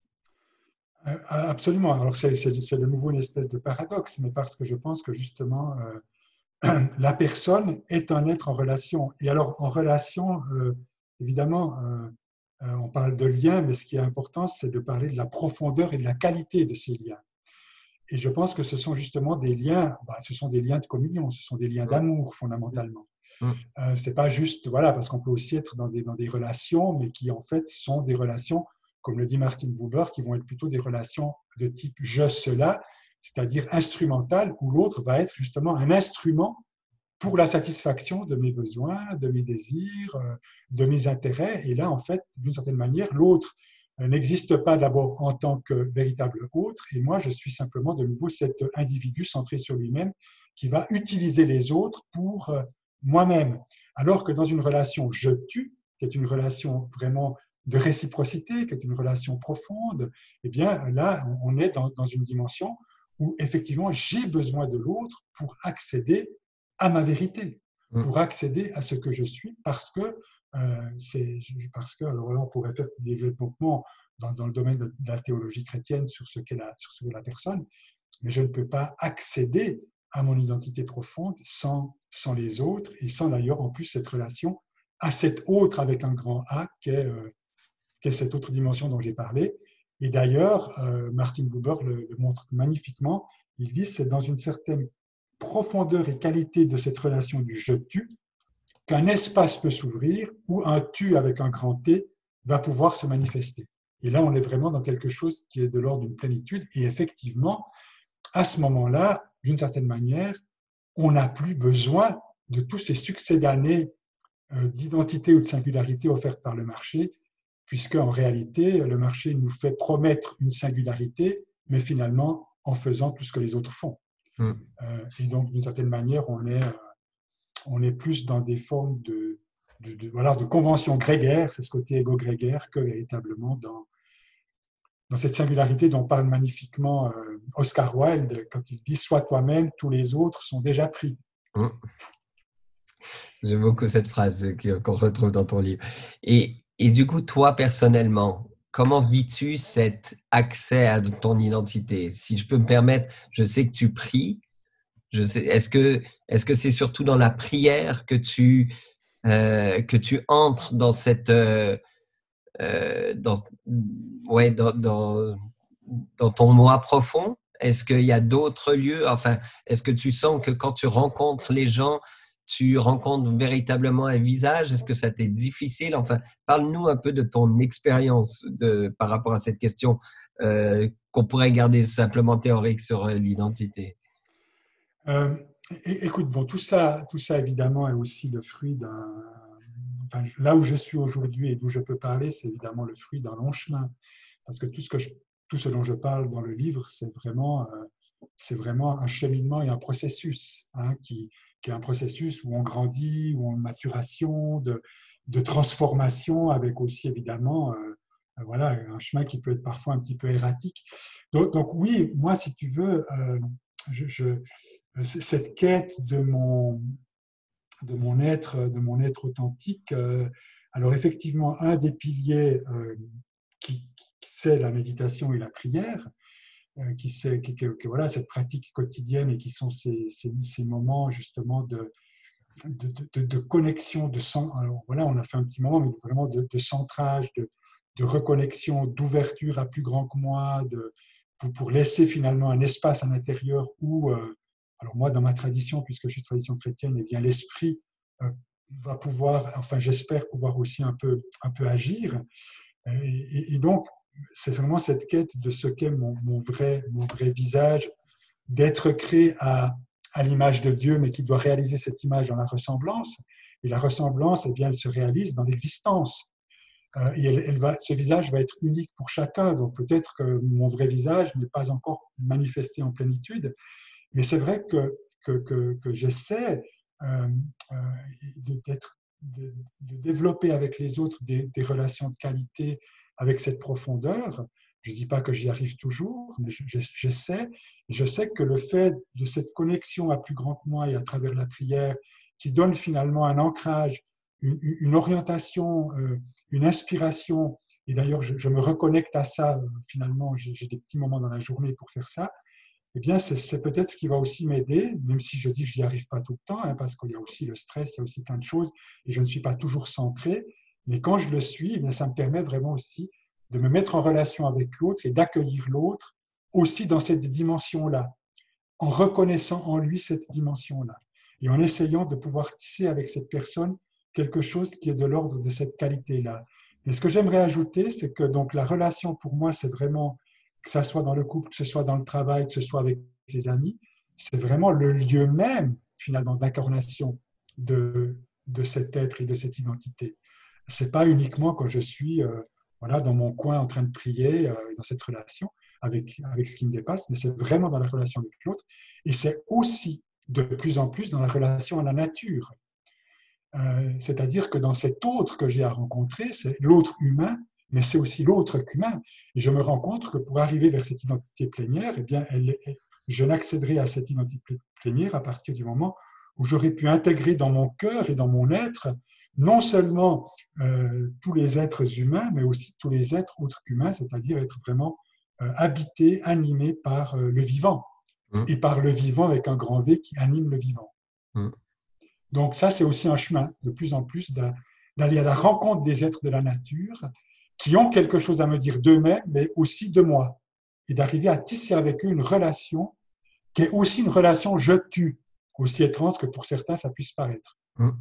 Absolument. Alors, c'est, c'est, c'est de nouveau une espèce de paradoxe, mais parce que je pense que justement, euh, la personne est un être en relation. Et alors, en relation, euh, évidemment, euh, euh, on parle de liens, mais ce qui est important, c'est de parler de la profondeur et de la qualité de ces liens. Et je pense que ce sont justement des liens, bah, ce sont des liens de communion, ce sont des liens d'amour fondamentalement. Mm. Euh, c'est pas juste, voilà, parce qu'on peut aussi être dans des, dans des relations, mais qui en fait sont des relations, comme le dit Martin Buber, qui vont être plutôt des relations de type je-cela, c'est-à-dire instrumentales, où l'autre va être justement un instrument pour la satisfaction de mes besoins, de mes désirs, euh, de mes intérêts. Et là, en fait, d'une certaine manière, l'autre euh, n'existe pas d'abord en tant que véritable autre, et moi, je suis simplement de nouveau cet individu centré sur lui-même qui va utiliser les autres pour euh, moi-même. Alors que dans une relation je-tu, qui est une relation vraiment de réciprocité, qui est une relation profonde, eh bien là, on est dans, dans une dimension où effectivement j'ai besoin de l'autre pour accéder à ma vérité, Mm. pour accéder à ce que je suis, parce que euh, c'est parce que alors là on pourrait faire des développements dans, dans le domaine de, de la théologie chrétienne sur ce qu'est la sur ce qu'est la personne, mais je ne peux pas accéder à mon identité profonde sans sans les autres et sans d'ailleurs en plus cette relation à cet autre avec un grand A qu'est euh, qu'est cette autre dimension dont j'ai parlé. Et d'ailleurs, euh, Martin Buber le, le montre magnifiquement. Il dit c'est dans une certaine profondeur et qualité de cette relation du je-tu qu'un espace peut s'ouvrir où un tu avec un grand T va pouvoir se manifester. Et là, on est vraiment dans quelque chose qui est de l'ordre d'une plénitude. Et effectivement, à ce moment-là, d'une certaine manière, on n'a plus besoin de tous ces succès d'années d'identité ou de singularité offertes par le marché, puisque en réalité, le marché nous fait promettre une singularité, mais finalement en faisant tout ce que les autres font. Mm. Euh, et donc, d'une certaine manière, on est, euh, on est plus dans des formes de, de, de, voilà, de convention grégaire, c'est ce côté égo-grégaire, que véritablement dans, dans cette singularité dont parle magnifiquement euh, Oscar Wilde quand il dit « Sois toi-même, tous les autres sont déjà pris ». Mm. J'aime beaucoup cette phrase qu'on retrouve dans ton livre. Et, et du coup, toi, personnellement, comment vis-tu cet accès à ton identité? Si je peux me permettre, je sais que tu pries. Je sais, est-ce que, est-ce que c'est surtout dans la prière que tu, euh, que tu entres dans cette, euh, euh, dans, ouais, dans, dans, dans ton moi profond? Est-ce qu'il y a d'autres lieux? Enfin, est-ce que tu sens que quand tu rencontres les gens, tu rencontres véritablement un visage? Est-ce que ça t'est difficile? Enfin, parle-nous un peu de ton expérience de, par rapport à cette question euh, qu'on pourrait garder simplement théorique sur euh, l'identité. Euh, écoute, bon, tout ça, tout ça évidemment est aussi le fruit d'un. Enfin, là où je suis aujourd'hui et d'où je peux parler, c'est évidemment le fruit d'un long chemin. Parce que tout ce, que je, tout ce dont je parle dans le livre, c'est vraiment, euh, c'est vraiment un cheminement et un processus, hein, qui, qui est un processus où on grandit, où on maturation, de, de transformation, avec aussi évidemment euh, voilà, un chemin qui peut être parfois un petit peu erratique. Donc, donc oui, moi, si tu veux, euh, je, je, cette quête de mon, de mon être, de mon être authentique. Euh, alors effectivement, un des piliers euh, qui, qui c'est la méditation et la prière, euh, qui c'est que, que, que, voilà cette pratique quotidienne et qui sont ces, ces, ces moments justement de de, de, de connexion, de alors voilà, on a fait un petit moment, mais vraiment de, de centrage, de, de reconnexion, d'ouverture à plus grand que moi, de, pour, pour laisser finalement un espace à l'intérieur où, euh, alors moi dans ma tradition, puisque je suis tradition chrétienne, eh bien l'esprit euh, va pouvoir, enfin j'espère pouvoir aussi un peu, un peu agir. Et, et, et donc c'est vraiment cette quête de ce qu'est mon, mon, vrai, mon vrai visage, d'être créé à, à l'image de Dieu, mais qui doit réaliser cette image dans la ressemblance. Et la ressemblance, eh bien, elle se réalise dans l'existence. Euh, et elle, elle va, ce visage va être unique pour chacun. Donc peut-être que mon vrai visage n'est pas encore manifesté en plénitude, mais c'est vrai que, que, que, que j'essaie euh, euh, d'être, de, de développer avec les autres des, des relations de qualité avec cette profondeur. Je ne dis pas que j'y arrive toujours, mais j'essaie. Et je sais que le fait de cette connexion à plus grand que moi et à travers la prière, qui donne finalement un ancrage, une, une orientation, euh, une inspiration, et d'ailleurs je, je me reconnecte à ça, finalement j'ai des petits moments dans la journée pour faire ça, eh bien c'est peut-être ce qui va aussi m'aider, même si je dis que je n'y arrive pas tout le temps, hein, parce qu'il y a aussi le stress, il y a aussi plein de choses, et je ne suis pas toujours centré, mais quand je le suis, eh bien, ça me permet vraiment aussi de me mettre en relation avec l'autre et d'accueillir l'autre aussi dans cette dimension-là, en reconnaissant en lui cette dimension-là. et en essayant de pouvoir tisser avec cette personne quelque chose qui est de l'ordre de cette qualité-là. Et ce que j'aimerais ajouter, c'est que donc la relation pour moi, c'est vraiment, que ce soit dans le couple, que ce soit dans le travail, que ce soit avec les amis, c'est vraiment le lieu même finalement d'incarnation de, de cet être et de cette identité. C'est pas uniquement quand je suis euh, voilà, dans mon coin en train de prier, euh, dans cette relation avec, avec ce qui me dépasse, mais c'est vraiment dans la relation avec l'autre. Et c'est aussi de plus en plus dans la relation à la nature. Euh, c'est-à-dire que dans cet autre que j'ai à rencontrer, c'est l'autre humain, mais c'est aussi l'autre qu'humain. Et je me rends compte que pour arriver vers cette identité plénière, eh bien, elle, elle, je n'accéderai à cette identité plénière à partir du moment où j'aurai pu intégrer dans mon cœur et dans mon être non seulement euh, tous les êtres humains, mais aussi tous les êtres autres qu'humains, c'est-à-dire être vraiment euh, habité, animé par euh, le vivant, Mm. et par le vivant avec un grand V qui anime le vivant. Mm. Donc ça, c'est aussi un chemin de plus en plus d'aller à la rencontre des êtres de la nature qui ont quelque chose à me dire d'eux-mêmes, mais aussi de moi, et d'arriver à tisser avec eux une relation qui est aussi une relation je-tu, aussi étrange que pour certains ça puisse paraître. Mm.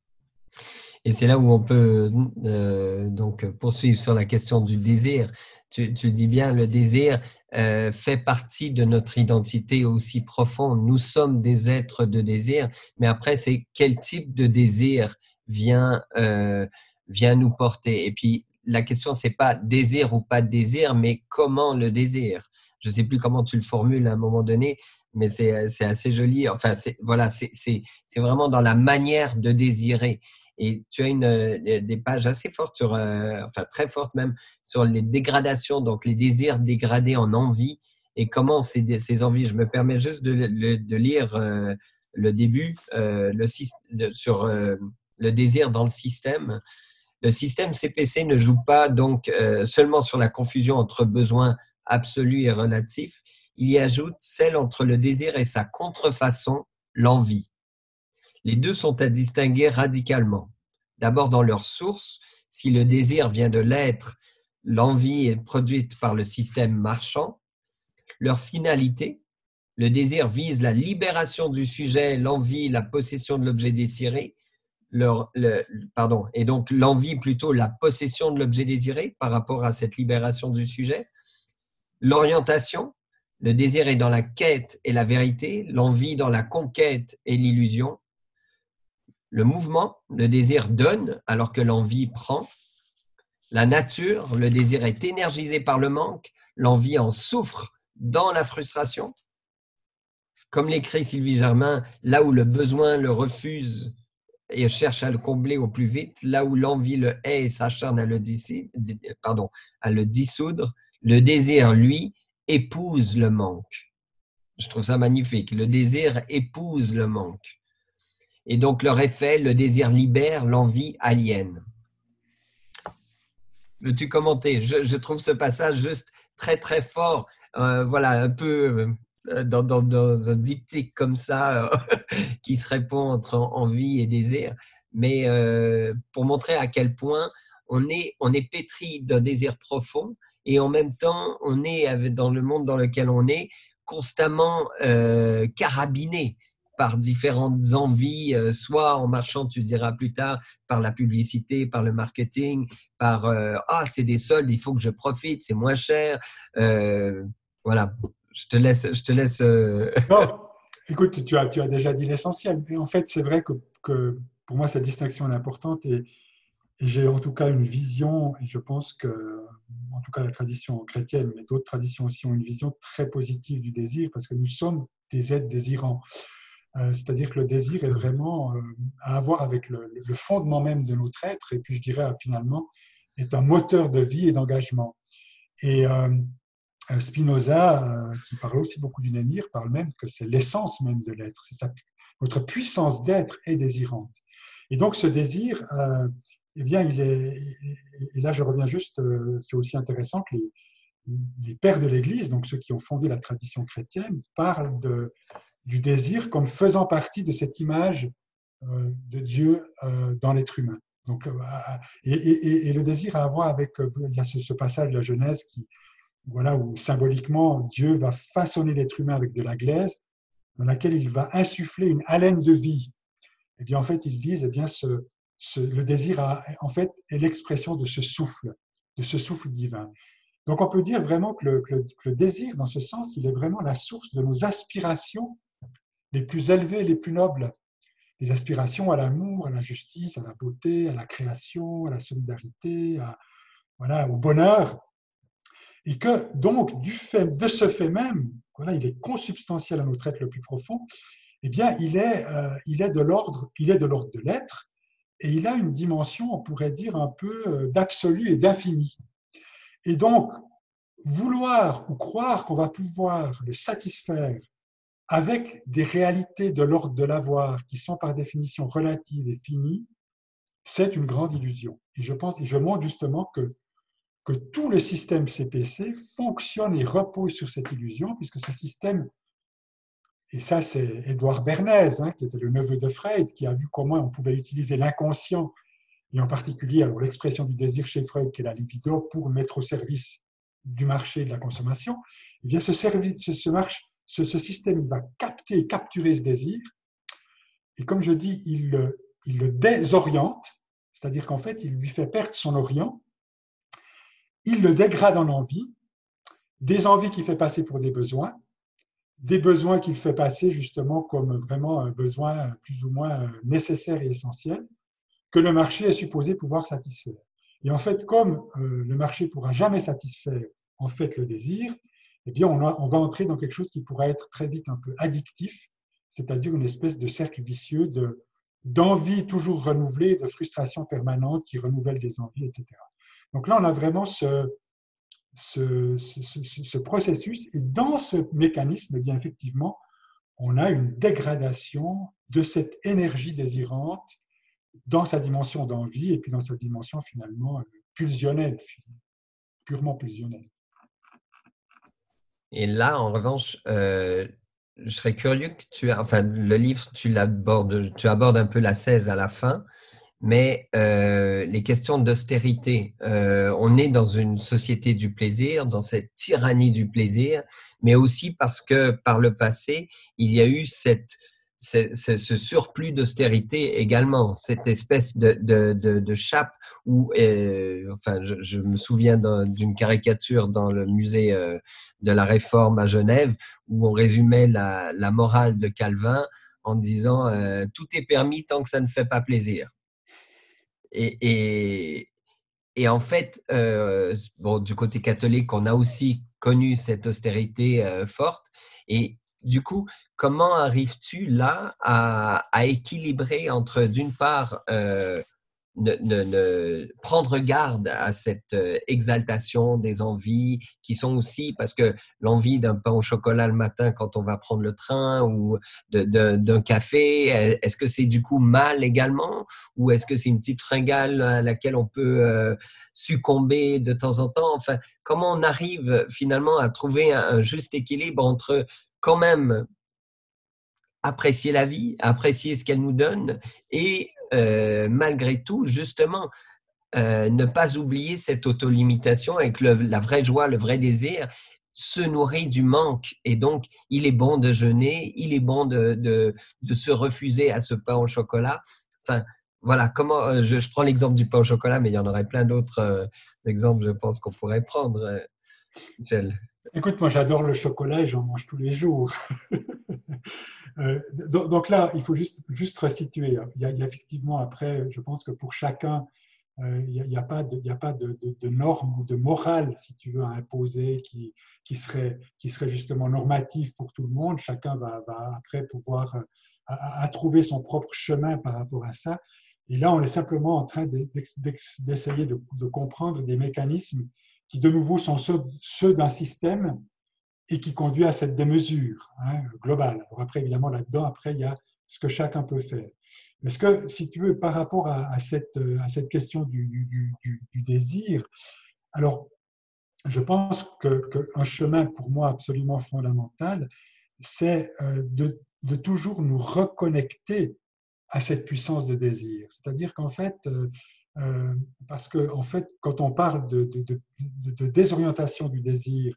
Et c'est là où on peut euh, donc poursuivre sur la question du désir. Tu, tu dis bien, le désir euh, fait partie de notre identité aussi profonde. Nous sommes des êtres de désir, mais après, c'est quel type de désir vient, euh, vient nous porter. Et puis, la question, c'est pas désir ou pas de désir, mais comment le désir. Je sais plus comment tu le formules à un moment donné, mais c'est, c'est assez joli. Enfin, c'est, voilà, c'est, c'est, c'est vraiment dans la manière de désirer. Et tu as une, des pages assez fortes, sur, euh, enfin très fortes même, sur les dégradations, donc les désirs dégradés en envie et comment ces, ces envies, je me permets juste de, de lire euh, le début euh, le, de, sur euh, le désir dans le système. Le système C P C ne joue pas donc euh, seulement sur la confusion entre besoins absolus et relatifs, il y ajoute celle entre le désir et sa contrefaçon, l'envie. Les deux sont à distinguer radicalement. D'abord dans leur source, si le désir vient de l'être, l'envie est produite par le système marchand. Leur finalité, le désir vise la libération du sujet, l'envie, la possession de l'objet désiré. Leur, le, pardon, et donc l'envie plutôt la possession de l'objet désiré par rapport à cette libération du sujet. L'orientation, le désir est dans la quête et la vérité, l'envie dans la conquête et l'illusion. Le mouvement, le désir donne alors que l'envie prend. La nature, le désir est énergisé par le manque, l'envie en souffre dans la frustration. Comme l'écrit Sylvie Germain, là où le besoin le refuse et cherche à le combler au plus vite, là où l'envie le hait et s'acharne à le dissoudre, pardon, à le dissoudre, le désir, lui, épouse le manque. Je trouve ça magnifique. Le désir épouse le manque. Et donc, leur effet, le désir libère, l'envie aliène. Veux-tu commenter? je, je trouve ce passage juste très, très fort. Euh, voilà, un peu euh, dans, dans, dans un diptyque comme ça euh, qui se répond entre envie et désir. Mais euh, pour montrer à quel point on est, on est pétri d'un désir profond et en même temps, on est, dans le monde dans lequel on est, constamment euh, carabiné par différentes envies, euh, soit en marchant, tu diras plus tard, par la publicité, par le marketing, par euh, « Ah, c'est des soldes, il faut que je profite, c'est moins cher. Euh, » Voilà, je te laisse… Je te laisse euh... Non, écoute, tu as, tu as déjà dit l'essentiel. Mais en fait, c'est vrai que, que pour moi, cette distinction est importante et, et j'ai en tout cas une vision, et je pense que, en tout cas la tradition chrétienne, mais d'autres traditions aussi ont une vision très positive du désir parce que nous sommes des êtres désirants. Euh, c'est-à-dire que le désir est vraiment euh, à avoir avec le, le fondement même de notre être, et puis je dirais finalement est un moteur de vie et d'engagement. Et euh, Spinoza, euh, qui parle aussi beaucoup du nénir, parle même que c'est l'essence même de l'être. C'est ça, notre puissance d'être est désirante. Et donc ce désir, euh, eh bien, il est, et là je reviens juste, euh, c'est aussi intéressant que les, les pères de l'Église, donc ceux qui ont fondé la tradition chrétienne, parlent de, du désir comme faisant partie de cette image euh, de Dieu euh, dans l'être humain. Donc, euh, et, et, et le désir a à voir avec, euh, il y a ce, ce passage de la Genèse qui, voilà, où symboliquement Dieu va façonner l'être humain avec de la glaise dans laquelle il va insuffler une haleine de vie. Et bien, en fait, ils disent, eh bien, ce, ce, le désir a, en fait, est l'expression de ce souffle, de ce souffle divin. Donc, on peut dire vraiment que le, que, le, que le désir, dans ce sens, il est vraiment la source de nos aspirations les plus élevées, les plus nobles. Les aspirations à l'amour, à la justice, à la beauté, à la création, à la solidarité, à, voilà, au bonheur. Et que, donc, du fait, de ce fait même, voilà, il est consubstantiel à notre être le plus profond, eh bien, il est, euh, il est de l'ordre, il est de l'ordre de l'être, et il a une dimension, on pourrait dire, un peu d'absolu et d'infini. Et donc, vouloir ou croire qu'on va pouvoir le satisfaire avec des réalités de l'ordre de l'avoir qui sont par définition relatives et finies, c'est une grande illusion. Et je pense, et je montre justement que, que tout le système C P C fonctionne et repose sur cette illusion, puisque ce système, et ça c'est Édouard Bernays, hein, qui était le neveu de Freud, qui a vu comment on pouvait utiliser l'inconscient, et en particulier alors, l'expression du désir chez Freud, qui est la libido, pour mettre au service du marché de la consommation. Eh bien, ce, service, ce, ce, marche, ce, ce système va capter et capturer ce désir, et comme je dis, il le, il le désoriente, c'est-à-dire qu'en fait, il lui fait perdre son orient, il le dégrade en envie, des envies qu'il fait passer pour des besoins, des besoins qu'il fait passer justement comme vraiment un besoin plus ou moins nécessaire et essentiel, que le marché est supposé pouvoir satisfaire. Et en fait, comme euh, le marché ne pourra jamais satisfaire en fait le désir, eh bien on, a, on va entrer dans quelque chose qui pourra être très vite un peu addictif, c'est-à-dire une espèce de cercle vicieux de, d'envie toujours renouvelée, de frustration permanente qui renouvelle des envies, et cetera. Donc là, on a vraiment ce, ce, ce, ce, ce processus, et dans ce mécanisme, eh bien effectivement, on a une dégradation de cette énergie désirante dans sa dimension d'envie et puis dans sa dimension finalement pulsionnelle, purement pulsionnelle. Et là, en revanche, euh, je serais curieux que tu, enfin, le livre, tu l'abordes, tu abordes un peu l'ascèse à la fin, mais euh, les questions d'austérité, euh, on est dans une société du plaisir, dans cette tyrannie du plaisir, mais aussi parce que par le passé, il y a eu cette C'est, c'est ce surplus d'austérité également, cette espèce de, de, de, de chape où, euh, enfin, je, je me souviens d'une caricature dans le musée euh, de la Réforme à Genève où on résumait la, la morale de Calvin en disant euh, tout est permis tant que ça ne fait pas plaisir. Et, et, et en fait, euh, bon, du côté catholique, on a aussi connu cette austérité euh, forte. Et du coup, comment arrives-tu là à, à équilibrer entre, d'une part, euh, ne, ne, ne, prendre garde à cette exaltation des envies qui sont aussi, parce que l'envie d'un pain au chocolat le matin quand on va prendre le train ou de, de, d'un café, est-ce que c'est du coup mal également ou est-ce que c'est une petite fringale à laquelle on peut euh, succomber de temps en temps? Enfin, comment on arrive finalement à trouver un, un juste équilibre entre quand même apprécier la vie, apprécier ce qu'elle nous donne et euh, malgré tout, justement, euh, ne pas oublier cette autolimitation et que le, la vraie joie, le vrai désir se nourrit du manque. Et donc, il est bon de jeûner, il est bon de, de, de se refuser à ce pain au chocolat. Enfin, voilà, comment, euh, je, je prends l'exemple du pain au chocolat, mais il y en aurait plein d'autres euh, exemples, je pense, qu'on pourrait prendre, euh, Michel. Écoute, moi j'adore le chocolat et j'en mange tous les jours. euh, donc, donc là, il faut juste, juste resituer. Il y, a, il y a effectivement après, je pense que pour chacun, euh, il n'y a, a pas, de, il y a pas de, de, de normes ou de morale, si tu veux, à imposer qui, qui, serait, qui serait justement normatif pour tout le monde. Chacun va, va après pouvoir euh, à, à trouver son propre chemin par rapport à ça. Et là, on est simplement en train d'essayer de, de comprendre des mécanismes qui, de nouveau, sont ceux, ceux d'un système et qui conduit à cette démesure hein, globale. Alors après, évidemment, là-dedans, après, il y a ce que chacun peut faire. Mais ce que, si tu veux, par rapport à, à, cette, à cette question du, du, du, du désir, alors, je pense qu'un que chemin, pour moi, absolument fondamental, c'est de, de toujours nous reconnecter à cette puissance de désir. C'est-à-dire qu'en fait, euh, parce que en fait, quand on parle de, de, de, de désorientation du désir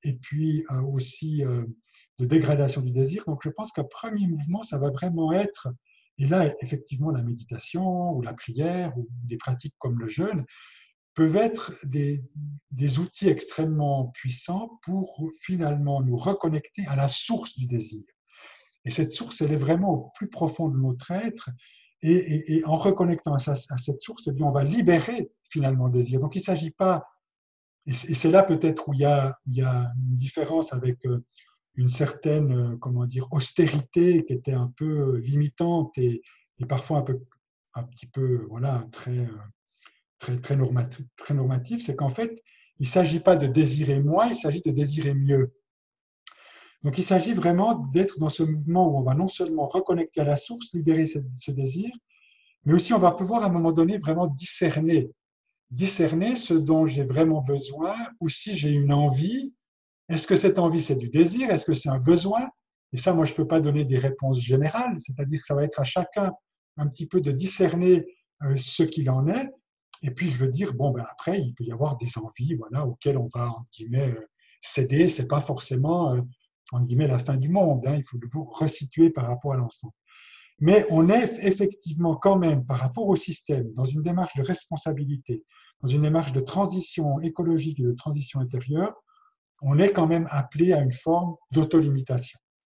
et puis euh, aussi euh, de dégradation du désir. Donc je pense qu'un premier mouvement, ça va vraiment être, et là effectivement la méditation ou la prière ou des pratiques comme le jeûne peuvent être des, des outils extrêmement puissants pour finalement nous reconnecter à la source du désir. Et cette source, elle est vraiment au plus profond de notre être. Et, et, et en reconnectant à, sa, à cette source, eh bien, on va libérer finalement le désir. Donc il ne s'agit pas, et c'est là peut-être où il y a, il y a une différence avec une certaine, comment dire, austérité qui était un peu limitante et, et parfois un peu, un petit peu, voilà, très, très, très normatif, très normatif, c'est qu'en fait, il ne s'agit pas de désirer moins, il s'agit de désirer mieux. Donc il s'agit vraiment d'être dans ce mouvement où on va non seulement reconnecter à la source, libérer ce, ce désir, mais aussi on va pouvoir à un moment donné vraiment discerner, discerner ce dont j'ai vraiment besoin, ou si j'ai une envie, est-ce que cette envie c'est du désir, est-ce que c'est un besoin? Et ça, moi je ne peux pas donner des réponses générales, c'est-à-dire que ça va être à chacun un petit peu de discerner euh, ce qu'il en est. Et puis je veux dire, bon, ben après, il peut y avoir des envies voilà, auxquelles on va, entre guillemets, euh, céder. Ce n'est pas forcément, euh, entre guillemets, la fin du monde. Hein, il faut vous resituer par rapport à l'ensemble. Mais on est effectivement quand même, par rapport au système, dans une démarche de responsabilité, dans une démarche de transition écologique et de transition intérieure, on est quand même appelé à une forme d'autolimitation.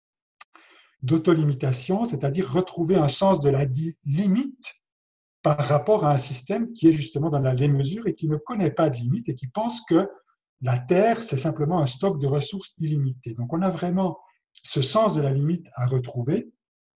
D'autolimitation, c'est-à-dire retrouver un sens de la limite par rapport à un système qui est justement dans la démesure et qui ne connaît pas de limite et qui pense que la Terre, c'est simplement un stock de ressources illimitées. Donc on a vraiment ce sens de la limite à retrouver.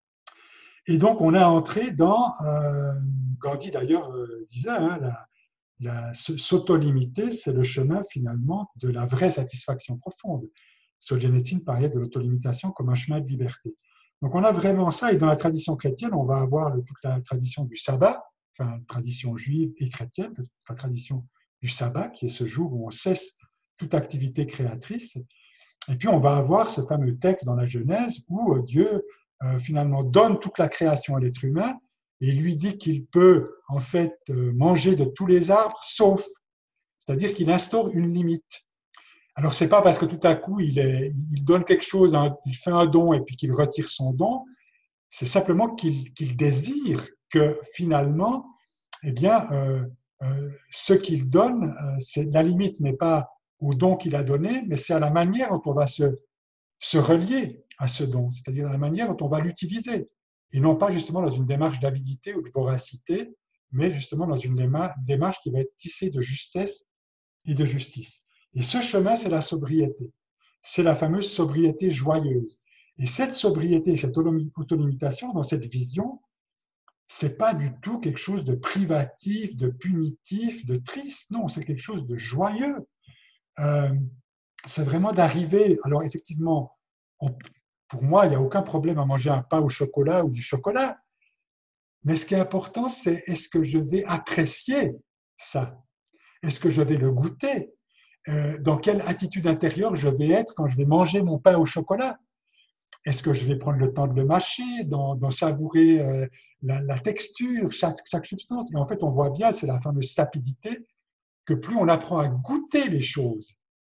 Et donc on a entré dans, euh, Gandhi d'ailleurs euh, disait, hein, la, la, s'autolimiter, c'est le chemin finalement de la vraie satisfaction profonde. Solzhenitsyn parlait de l'autolimitation comme un chemin de liberté. Donc on a vraiment ça, et dans la tradition chrétienne, on va avoir le, toute la tradition du sabbat, enfin tradition juive et chrétienne, la tradition du sabbat, qui est ce jour où on cesse toute activité créatrice. Et puis on va avoir ce fameux texte dans la Genèse où Dieu euh, finalement donne toute la création à l'être humain et lui dit qu'il peut en fait euh, manger de tous les arbres, sauf, c'est-à-dire qu'il instaure une limite. Alors c'est pas parce que tout à coup il, est, il donne quelque chose, hein, il fait un don et puis qu'il retire son don, c'est simplement qu'il, qu'il désire que finalement, eh bien, euh, euh, ce qu'il donne, euh, c'est, la limite n'est pas au don qu'il a donné, mais c'est à la manière dont on va se, se relier à ce don, c'est-à-dire à la manière dont on va l'utiliser, et non pas justement dans une démarche d'avidité ou de voracité, mais justement dans une démarche qui va être tissée de justesse et de justice. Et ce chemin, c'est la sobriété. C'est la fameuse sobriété joyeuse. Et cette sobriété, cette autolimitation, dans cette vision, c'est pas du tout quelque chose de privatif, de punitif, de triste. Non, c'est quelque chose de joyeux. Euh, c'est vraiment d'arriver. Alors effectivement, on, pour moi, il n'y a aucun problème à manger un pain au chocolat ou du chocolat. Mais ce qui est important, c'est est-ce que je vais apprécier ça? Est-ce que je vais le goûter? euh, Dans quelle attitude intérieure je vais être quand je vais manger mon pain au chocolat? Est-ce que je vais prendre le temps de le mâcher, d'en, d'en savourer euh, la, la texture, chaque, chaque substance? Et en fait, on voit bien, c'est la fameuse sapidité, que plus on apprend à goûter les choses,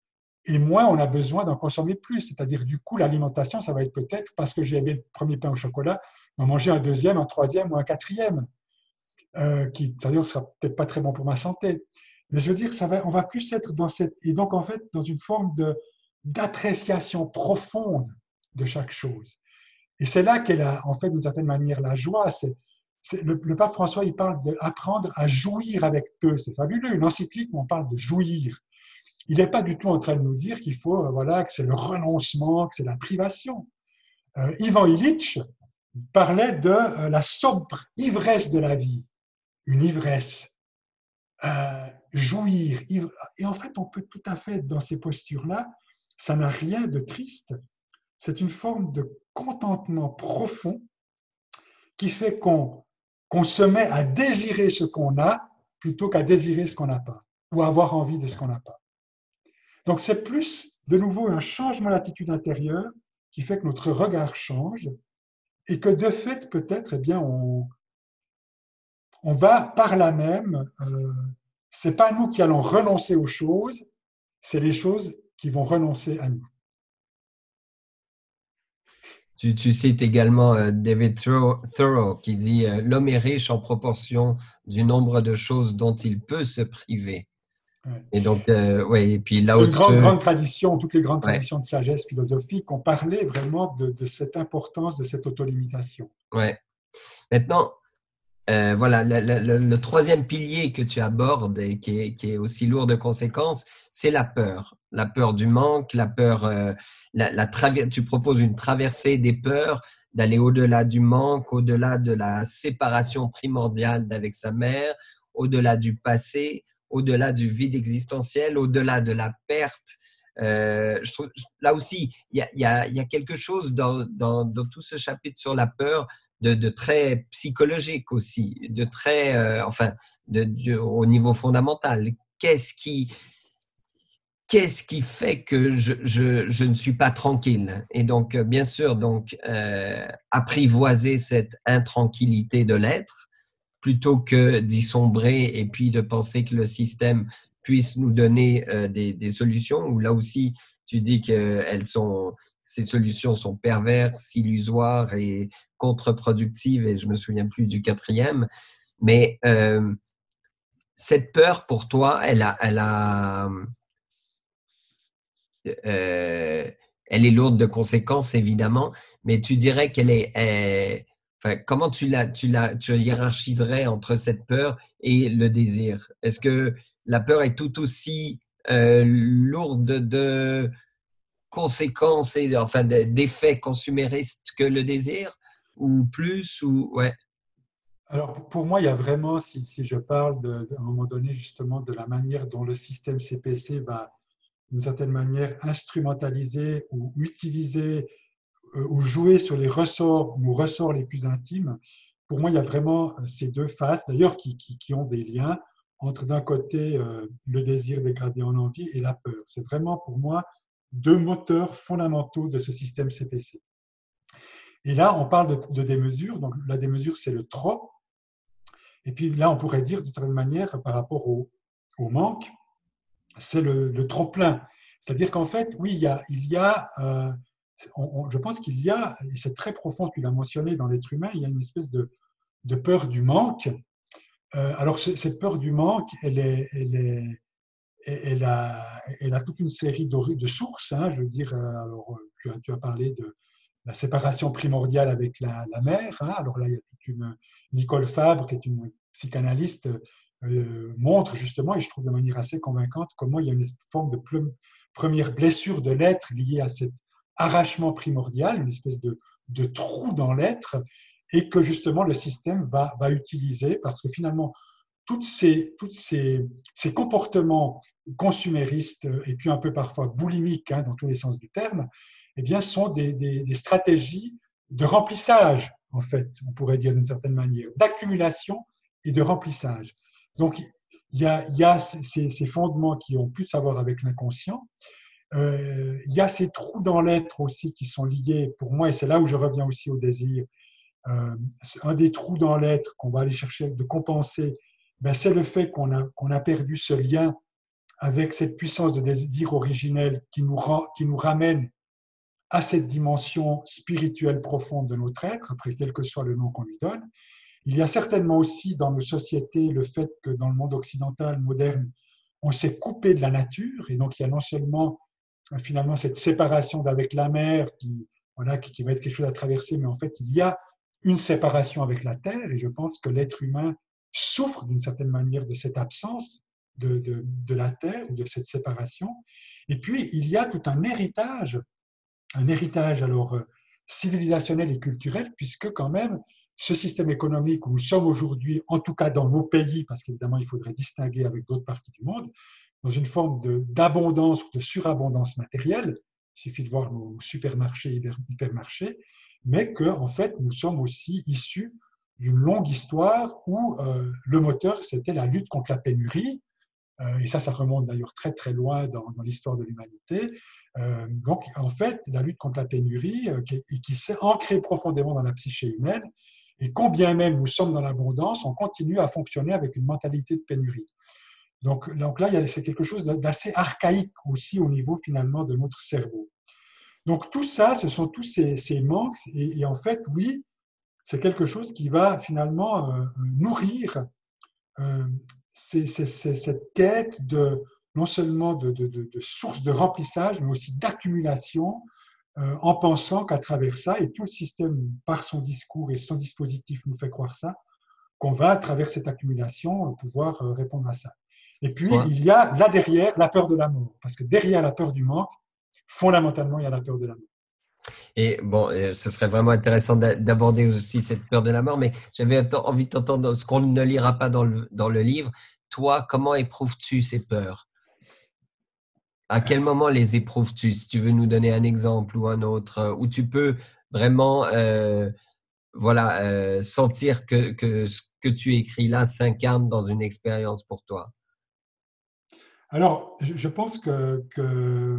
et moins on a besoin d'en consommer plus. C'est-à-dire, du coup, l'alimentation, ça va être peut-être, parce que j'ai aimé le premier pain au chocolat, d'en manger un deuxième, un troisième ou un quatrième, euh, qui, d'ailleurs, sera peut-être pas très bon pour ma santé. Mais je veux dire, ça va, on va plus être dans cette... Et donc, en fait, dans une forme de, d'appréciation profonde de chaque chose. Et c'est là qu'elle a, en fait, d'une certaine manière, la joie. C'est, c'est, le, le pape François, il parle d'apprendre à jouir avec peu. C'est fabuleux, une encyclique où on parle de jouir. Il n'est pas du tout en train de nous dire qu'il faut, voilà, que c'est le renoncement, que c'est la privation. Euh, Ivan Illich parlait de euh, la sobre ivresse de la vie, une ivresse, euh, jouir. Ivre... Et en fait, on peut tout à fait, dans ces postures-là, ça n'a rien de triste. C'est une forme de contentement profond qui fait qu'on, qu'on se met à désirer ce qu'on a plutôt qu'à désirer ce qu'on n'a pas, ou à avoir envie de ce qu'on n'a pas. Donc c'est plus, de nouveau, un changement d'attitude intérieure qui fait que notre regard change et que de fait, peut-être, eh bien, on, on va par là même, euh, c'est pas nous qui allons renoncer aux choses, c'est les choses qui vont renoncer à nous. Tu, tu cites également euh, David Thoreau, Thoreau qui dit euh, « L'homme est riche en proportion du nombre de choses dont il peut se priver. » Ouais. Et donc, euh, ouais, et puis Lao Une grande, Tzu, grande tradition, toutes les grandes ouais, traditions de sagesse philosophique ont parlé vraiment de, de cette importance de cette autolimitation. ouais. Maintenant, Euh, voilà, le, le- le- le troisième pilier que tu abordes et qui est, qui est aussi lourd de conséquences, c'est la peur. La peur du manque, la peur, euh, la, la traver- tu proposes une traversée des peurs, d'aller au-delà du manque, au-delà de la séparation primordiale d'avec sa mère, au-delà du passé, au-delà du vide existentiel, au-delà de la perte. Euh, je trouve, là aussi, il y a, il y a, il y a quelque chose dans, dans, dans tout ce chapitre sur la peur de, de très psychologique aussi, de très, euh, enfin, de, de, au niveau fondamental. Qu'est-ce qui, qu'est-ce qui fait que je, je, je ne suis pas tranquille? Et donc, bien sûr, donc, euh, apprivoiser cette intranquillité de l'être plutôt que d'y sombrer et puis de penser que le système puisse nous donner euh, des, des solutions, où là aussi, tu dis que elles sont, ces solutions sont perverses, illusoires et contre-productives, et je me souviens plus du quatrième, mais euh, cette peur pour toi, elle a, elle a, euh, elle est lourde de conséquences évidemment, mais tu dirais qu'elle est, elle, enfin, comment tu la, tu la, tu hiérarchiserais entre cette peur et le désir? Est-ce que la peur est tout aussi euh, lourde de conséquences et enfin d'effets consuméristes que le désir, ou plus, ou ouais. Alors, pour moi, il y a vraiment, si, si je parle de, à un moment donné justement de la manière dont le système C P C va, d'une certaine manière, instrumentaliser ou utiliser euh, ou jouer sur les ressorts, nos ressorts les plus intimes, pour moi, il y a vraiment ces deux faces, d'ailleurs, qui, qui, qui ont des liens entre, d'un côté, euh, le désir dégradé en envie et la peur. C'est vraiment, pour moi, deux moteurs fondamentaux de ce système C P C. Et là, on parle de, de démesure. Donc, la démesure, c'est le trop. Et puis là, on pourrait dire, d'une certaine manière, par rapport au, au manque, c'est le, le trop-plein. C'est-à-dire qu'en fait, oui, il y a, il y a euh, on, on, je pense qu'il y a, et c'est très profond, tu l'as mentionné dans l'être humain, il y a une espèce de, de peur du manque. Euh, alors, ce, cette peur du manque, elle, est, elle, est, elle, a, elle a toute une série de, de sources. Hein, je veux dire, alors, tu, as, tu as parlé de la séparation primordiale avec la, la mère. Hein, alors là, il y a toute une. Nicole Fabre, qui est une psychanalyste, euh, montre justement, et je trouve de manière assez convaincante, comment il y a une forme de première blessure de l'être liée à cet arrachement primordial, une espèce de, de trou dans l'être, et que justement le système va, va utiliser, parce que finalement, toutes ces, toutes ces, ces comportements consuméristes et puis un peu parfois boulimiques, hein, dans tous les sens du terme, eh bien, sont des, des, des stratégies de remplissage, en fait, on pourrait dire d'une certaine manière, d'accumulation et de remplissage. Donc, il y a, il y a ces, ces fondements qui ont plus à voir avec l'inconscient. Euh, il y a ces trous dans l'être aussi qui sont liés, pour moi, et c'est là où je reviens aussi au désir, euh, un des trous dans l'être qu'on va aller chercher de compenser, ben, c'est le fait qu'on a, qu'on a perdu ce lien avec cette puissance de désir originel qui nous, rend, qui nous ramène à cette dimension spirituelle profonde de notre être, après quel que soit le nom qu'on lui donne. Il y a certainement aussi dans nos sociétés le fait que dans le monde occidental moderne, on s'est coupé de la nature, et donc il y a non seulement finalement cette séparation d'avec la mer qui, voilà, qui, qui va être quelque chose à traverser, mais en fait il y a une séparation avec la terre, et je pense que l'être humain souffre d'une certaine manière de cette absence de, de, de la terre ou de cette séparation. Et puis il y a tout un héritage, un héritage alors civilisationnel et culturel, puisque quand même ce système économique où nous sommes aujourd'hui, en tout cas dans nos pays, parce qu'évidemment il faudrait distinguer avec d'autres parties du monde, dans une forme de, d'abondance ou de surabondance matérielle, il suffit de voir nos supermarchés, hypermarchés, mais qu'en en fait nous sommes aussi issus d'une longue histoire où euh, le moteur c'était la lutte contre la pénurie, euh, et ça, ça remonte d'ailleurs très très loin dans, dans l'histoire de l'humanité. Euh, donc en fait, la lutte contre la pénurie, euh, qui, qui s'est ancrée profondément dans la psyché humaine, et combien même nous sommes dans l'abondance, on continue à fonctionner avec une mentalité de pénurie. Donc, donc là, il y a, c'est quelque chose d'assez archaïque aussi au niveau finalement de notre cerveau. Donc tout ça, ce sont tous ces, ces manques, et, et, en fait, oui, c'est quelque chose qui va finalement euh, nourrir euh, c'est, c'est, c'est cette quête de non seulement de, de, de, de source de remplissage, mais aussi d'accumulation, euh, en pensant qu'à travers ça, et tout le système, par son discours et son dispositif, nous fait croire ça, qu'on va, à travers cette accumulation, pouvoir euh, répondre à ça. Et puis, Toi? il y a là derrière la peur de la mort, parce que derrière la peur du manque, fondamentalement, il y a la peur de la mort. Et bon, euh, ce serait vraiment intéressant d'a- d'aborder aussi cette peur de la mort, mais j'avais atten- envie de t'entendre ce qu'on ne lira pas dans le, dans le livre. Toi, comment éprouves-tu ces peurs? À quel moment les éprouves-tu? Si tu veux nous donner un exemple ou un autre, euh, où tu peux vraiment euh, voilà, euh, sentir que, que ce que tu écris là s'incarne dans une expérience pour toi. Alors, je, je pense que, que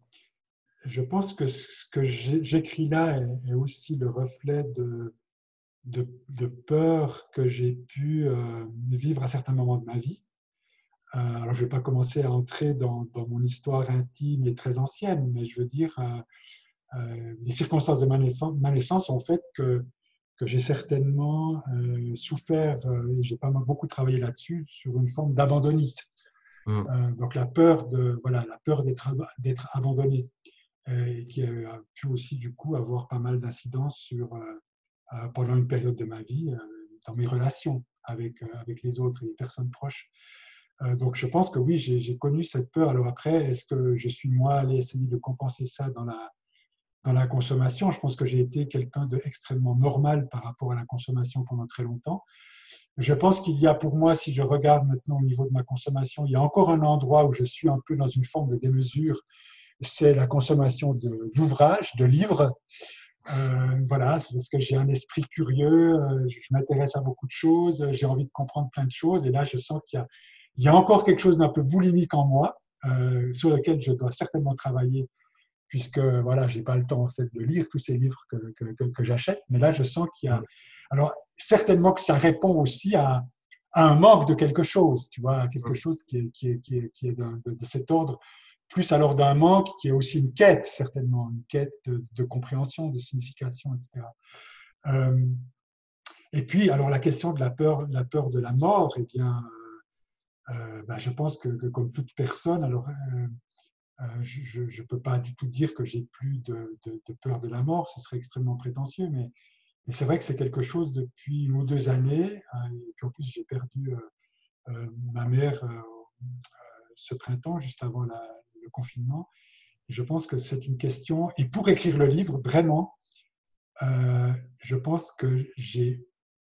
je pense que ce que j'écris là est, est aussi le reflet de, de, de peur que j'ai pu euh, vivre à certains moments de ma vie. Euh, alors, je ne vais pas commencer à entrer dans, dans, mon histoire intime et très ancienne, mais je veux dire, euh, euh, les circonstances de ma, ma naissance ont fait que, que j'ai certainement euh, souffert, euh, et j'ai pas beaucoup travaillé là-dessus, sur une forme d'abandonnite. Mm. Euh, donc, la peur de, voilà, la peur d'être, d'être abandonné. Et qui a pu aussi du coup avoir pas mal d'incidences sur, euh, pendant une période de ma vie, euh, dans mes relations avec, euh, avec les autres et les personnes proches. Euh, donc je pense que oui, j'ai, j'ai connu cette peur. Alors après, est-ce que je suis moi allé essayer de compenser ça dans la, dans la consommation? Je pense que j'ai été quelqu'un d'extrêmement normal par rapport à la consommation pendant très longtemps. Je pense qu'il y a pour moi, si je regarde maintenant au niveau de ma consommation, il y a encore un endroit où je suis un peu dans une forme de démesure, c'est la consommation de, d'ouvrages, de livres. Euh, voilà, c'est parce que j'ai un esprit curieux, euh, je m'intéresse à beaucoup de choses, j'ai envie de comprendre plein de choses, et là je sens qu'il y a, il y a encore quelque chose d'un peu boulimique en moi, euh, sur lequel je dois certainement travailler, puisque voilà, j'ai pas le temps en fait de lire tous ces livres que, que, que, que j'achète, mais là je sens qu'il y a, alors certainement que ça répond aussi à, à un manque de quelque chose, tu vois, à quelque chose qui est, qui est, qui est, qui est de, de, de cet ordre, plus alors d'un manque qui est aussi une quête, certainement, une quête de, de compréhension, de signification, et cetera. Euh, et puis, alors la question de la peur, la peur de la mort, eh bien, euh, ben, je pense que, que comme toute personne, alors euh, euh, je ne peux pas du tout dire que j'ai plus de, de, de, peur de la mort, ce serait extrêmement prétentieux, mais, mais c'est vrai que c'est quelque chose depuis une ou deux années, hein, et puis en plus j'ai perdu euh, euh, ma mère euh, ce printemps, juste avant la, le confinement. Et je pense que c'est une question, et pour écrire le livre, vraiment, euh, je pense que j'ai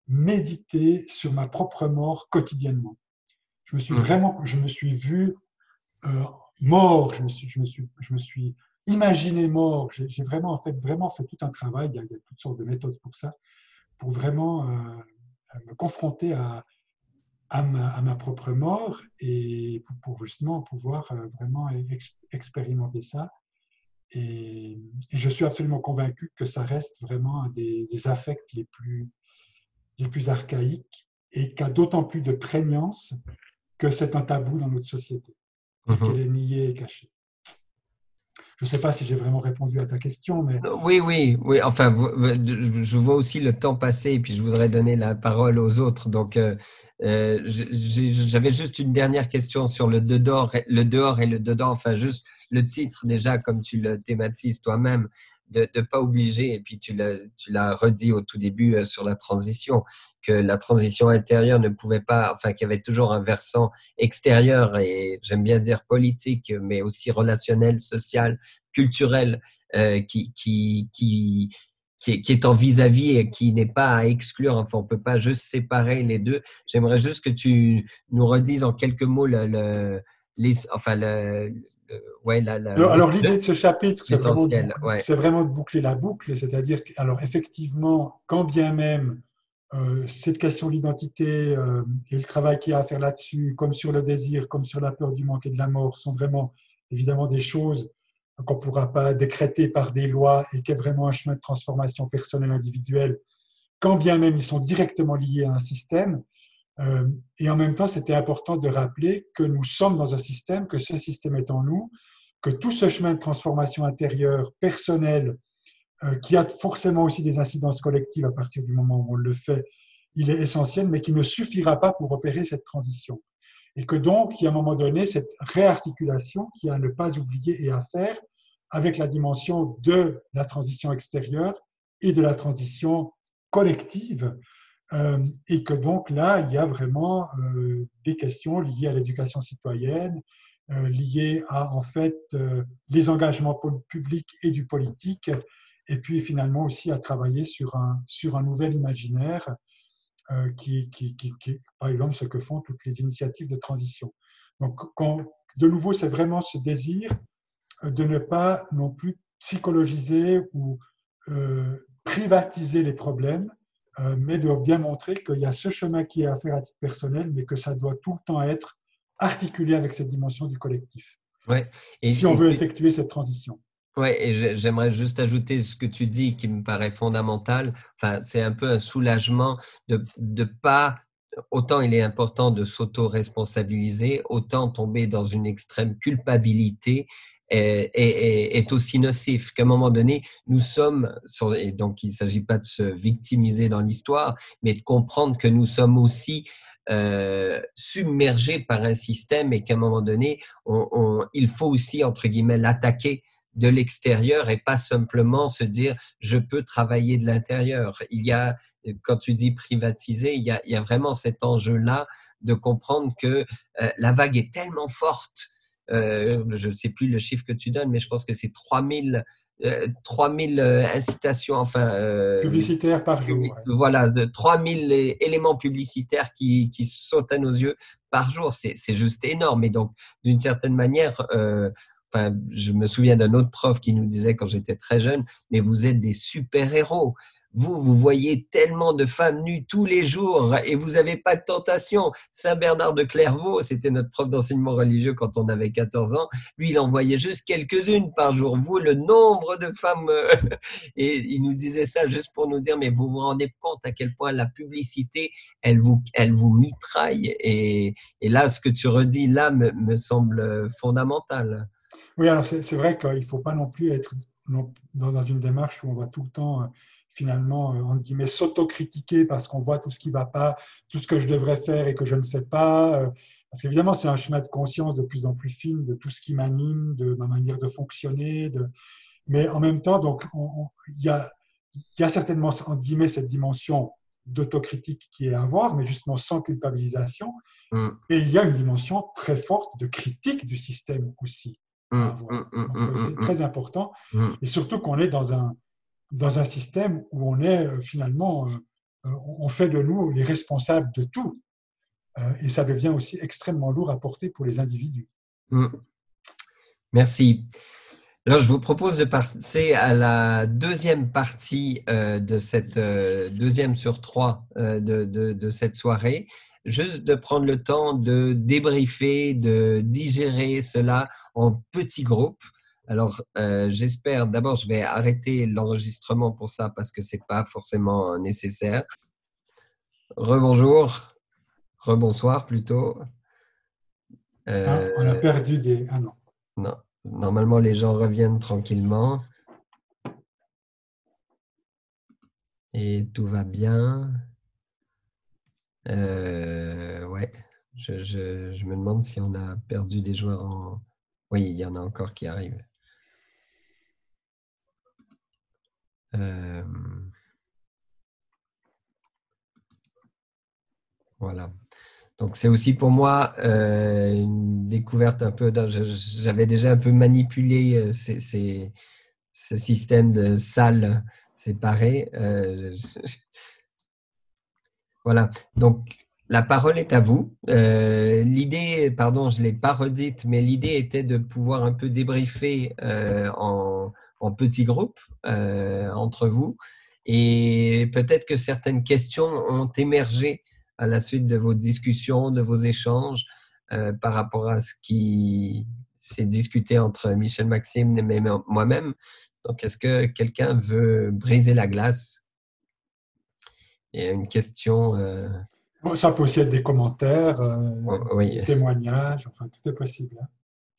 médité sur ma propre mort quotidiennement. Je me suis Mm. vraiment, je me suis vu euh, mort, je me suis, je me suis, je me suis imaginé mort. J'ai, j'ai vraiment en fait vraiment fait tout un travail. Il y, a, il y a toutes sortes de méthodes pour ça, pour vraiment euh, me confronter à, à, ma, à ma propre mort et pour, pour justement pouvoir euh, vraiment ex, expérimenter ça. Et, et, je suis absolument convaincu que ça reste vraiment un des, des affects les plus, les plus archaïques et qui a d'autant plus de prégnance que c'est un tabou dans notre société et qu'elle Mm-hmm. est niée et cachée. Je ne sais pas si j'ai vraiment répondu à ta question, mais… Oui, oui, oui. Enfin, je vois aussi le temps passer et puis je voudrais donner la parole aux autres. Donc, euh, euh, j'avais juste une dernière question sur le dehors, le dehors et le dedans. Enfin, juste le titre déjà, comme tu le thématises toi-même, de ne pas obliger. Et puis tu l'as, tu l'as redit au tout début euh, sur la transition, que la transition intérieure ne pouvait pas, enfin, qu'il y avait toujours un versant extérieur et j'aime bien dire politique, mais aussi relationnel, social, culturel. Euh, qui, qui, qui, qui, est, qui est en vis-à-vis et qui n'est pas à exclure. Enfin, on ne peut pas juste séparer les deux. J'aimerais juste que tu nous redises en quelques mots le, le, les, enfin, le, le, ouais, la, la, Alors, alors le, l'idée de ce chapitre, c'est vraiment, de l'essentiel. boucler, Ouais. c'est vraiment de boucler la boucle, c'est-à-dire que, alors effectivement, quand bien même euh, cette question de l'identité euh, et le travail qu'il y a à faire là-dessus, comme sur le désir, comme sur la peur du manque et de la mort, sont vraiment évidemment des choses qu'on ne pourra pas décréter par des lois et qui est vraiment un chemin de transformation personnelle individuelle, quand bien même ils sont directement liés à un système. Euh, et en même temps, c'était important de rappeler que nous sommes dans un système, que ce système est en nous, que tout ce chemin de transformation intérieure, personnelle, euh, qui a forcément aussi des incidences collectives à partir du moment où on le fait, il est essentiel, mais qui ne suffira pas pour opérer cette transition. Et que donc, il y a un moment donné cette réarticulation qui est à ne pas oublier et à faire avec la dimension de la transition extérieure et de la transition collective. Euh, et que donc là, il y a vraiment euh, des questions liées à l'éducation citoyenne, euh, liées à en fait euh, les engagements publics et du politique, et puis finalement aussi à travailler sur un, sur un nouvel imaginaire euh, qui, qui, qui, qui, par exemple, ce que font toutes les initiatives de transition. Donc, quand, de nouveau, c'est vraiment ce désir de ne pas non plus psychologiser ou euh, privatiser les problèmes, euh, mais de bien montrer qu'il y a ce chemin qui est à faire à titre personnel, mais que ça doit tout le temps être articulé avec cette dimension du collectif, Ouais. si on Et, veut et, effectuer cette transition. ouais, et j'aimerais juste ajouter ce que tu dis qui me paraît fondamental. Enfin, c'est un peu un soulagement de ne pas, autant il est important de s'auto-responsabiliser, autant tomber dans une extrême culpabilité est, est, est aussi nocif qu'à un moment donné, nous sommes, et donc il ne s'agit pas de se victimiser dans l'histoire, mais de comprendre que nous sommes aussi euh, submergés par un système et qu'à un moment donné, on, on, il faut aussi, entre guillemets, l'attaquer de l'extérieur et pas simplement se dire je peux travailler de l'intérieur. Il y a, quand tu dis privatiser, il y a, il y a vraiment cet enjeu-là de comprendre que euh, la vague est tellement forte. Euh, je ne sais plus le chiffre que tu donnes, mais je pense que c'est trois mille, euh, trois mille euh, incitations, enfin, euh, Publicitaire par jour. voilà, de trois mille éléments publicitaires qui, qui sautent à nos yeux par jour. C'est, c'est juste énorme. Et donc, d'une certaine manière, euh, enfin, je me souviens d'un autre prof qui nous disait quand j'étais très jeune, mais vous êtes des super-héros. Vous, vous voyez tellement de femmes nues tous les jours et vous n'avez pas de tentation. Saint Bernard de Clairvaux, c'était notre prof d'enseignement religieux quand on avait quatorze ans. Lui, il en voyait juste quelques-unes par jour. Vous, le nombre de femmes, et il nous disait ça juste pour nous dire, mais vous vous rendez compte à quel point la publicité, elle vous, elle vous mitraille. Et, et là, ce que tu redis là me, me semble fondamental. Oui, alors c'est, c'est vrai qu'il ne faut pas non plus être non, dans, dans une démarche où on va tout le temps, euh, finalement, euh, entre guillemets, s'autocritiquer parce qu'on voit tout ce qui ne va pas, tout ce que je devrais faire et que je ne fais pas. Euh, parce qu'évidemment, c'est un chemin de conscience de plus en plus fine de tout ce qui m'anime, de ma manière de fonctionner. De... Mais en même temps, donc, il y a, y a certainement, entre guillemets, cette dimension d'autocritique qui est à avoir, mais justement sans culpabilisation. Mm. Et il y a une dimension très forte de critique du système aussi à Mm, avoir. mm, mm, Donc, euh, c'est mm, très important. mm. Et surtout qu'on est dans un, dans un système où on est euh, finalement, euh, on fait de nous les responsables de tout. Euh, et ça devient aussi extrêmement lourd à porter pour les individus. Mm. Merci. Alors, je vous propose de passer à la deuxième partie euh, de cette euh, deuxième sur trois euh, de, de, de cette soirée. Juste de prendre le temps de débriefer, de digérer cela en petits groupes. Alors, euh, j'espère, d'abord, je vais arrêter l'enregistrement pour ça parce que c'est pas forcément nécessaire. Rebonjour, rebonsoir plutôt. Hein, on a Euh, perdu des... Ah non. non, normalement, les gens reviennent tranquillement et tout va bien. Euh, ouais, je, je, je me demande si on a perdu des joueurs en... Oui, il y en a encore qui arrivent. Euh, voilà. Donc, c'est aussi pour moi euh, une découverte un peu... J'avais déjà un peu manipulé euh, ces, ces, ce système de salles séparées. Euh, je, voilà. Donc, la parole est à vous. Euh, l'idée, pardon, je ne l'ai pas redite, mais l'idée était de pouvoir un peu débriefer euh, en, en petits groupes euh, entre vous. Et peut-être que certaines questions ont émergé à la suite de vos discussions, de vos échanges euh, par rapport à ce qui s'est discuté entre Michel Maxime et moi-même. Donc, est-ce que quelqu'un veut briser la glace? Il y a une question... Euh, Bon, ça peut aussi être des commentaires, euh, Oh, des oui. témoignages, enfin tout est possible, hein.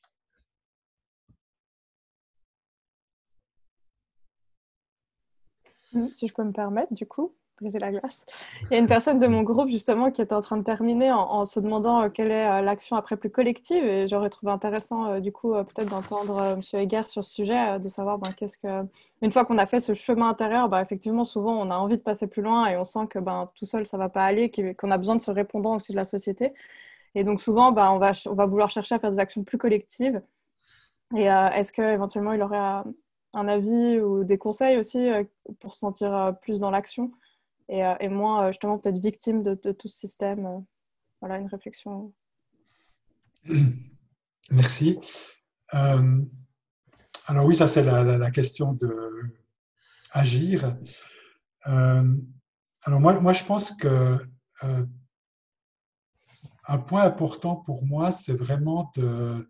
Mm, si je peux me permettre, du coup, briser la glace. Il y a une personne de mon groupe, justement, qui était en train de terminer en, en se demandant euh, quelle est euh, l'action après plus collective. Et j'aurais trouvé intéressant, euh, du coup, euh, peut-être d'entendre euh, Monsieur Egger sur ce sujet, euh, de savoir ben, qu'est-ce que. Une fois qu'on a fait ce chemin intérieur, ben, effectivement, souvent, on a envie de passer plus loin et on sent que ben, tout seul, ça va pas aller, qu'il- qu'on a besoin de ce répondant aussi de la société. Et donc, souvent, ben, on va, ch- on va vouloir chercher à faire des actions plus collectives. Et euh, est-ce qu'éventuellement, il aurait euh, un avis ou des conseils aussi euh, pour se sentir euh, plus dans l'action et, euh, et moins euh, justement peut-être victime de, de tout ce système euh, Voilà, une réflexion. Merci. Euh, alors oui, ça c'est la, la, la question de agir. Euh, alors moi, moi, je pense que euh, un point important pour moi, c'est vraiment de,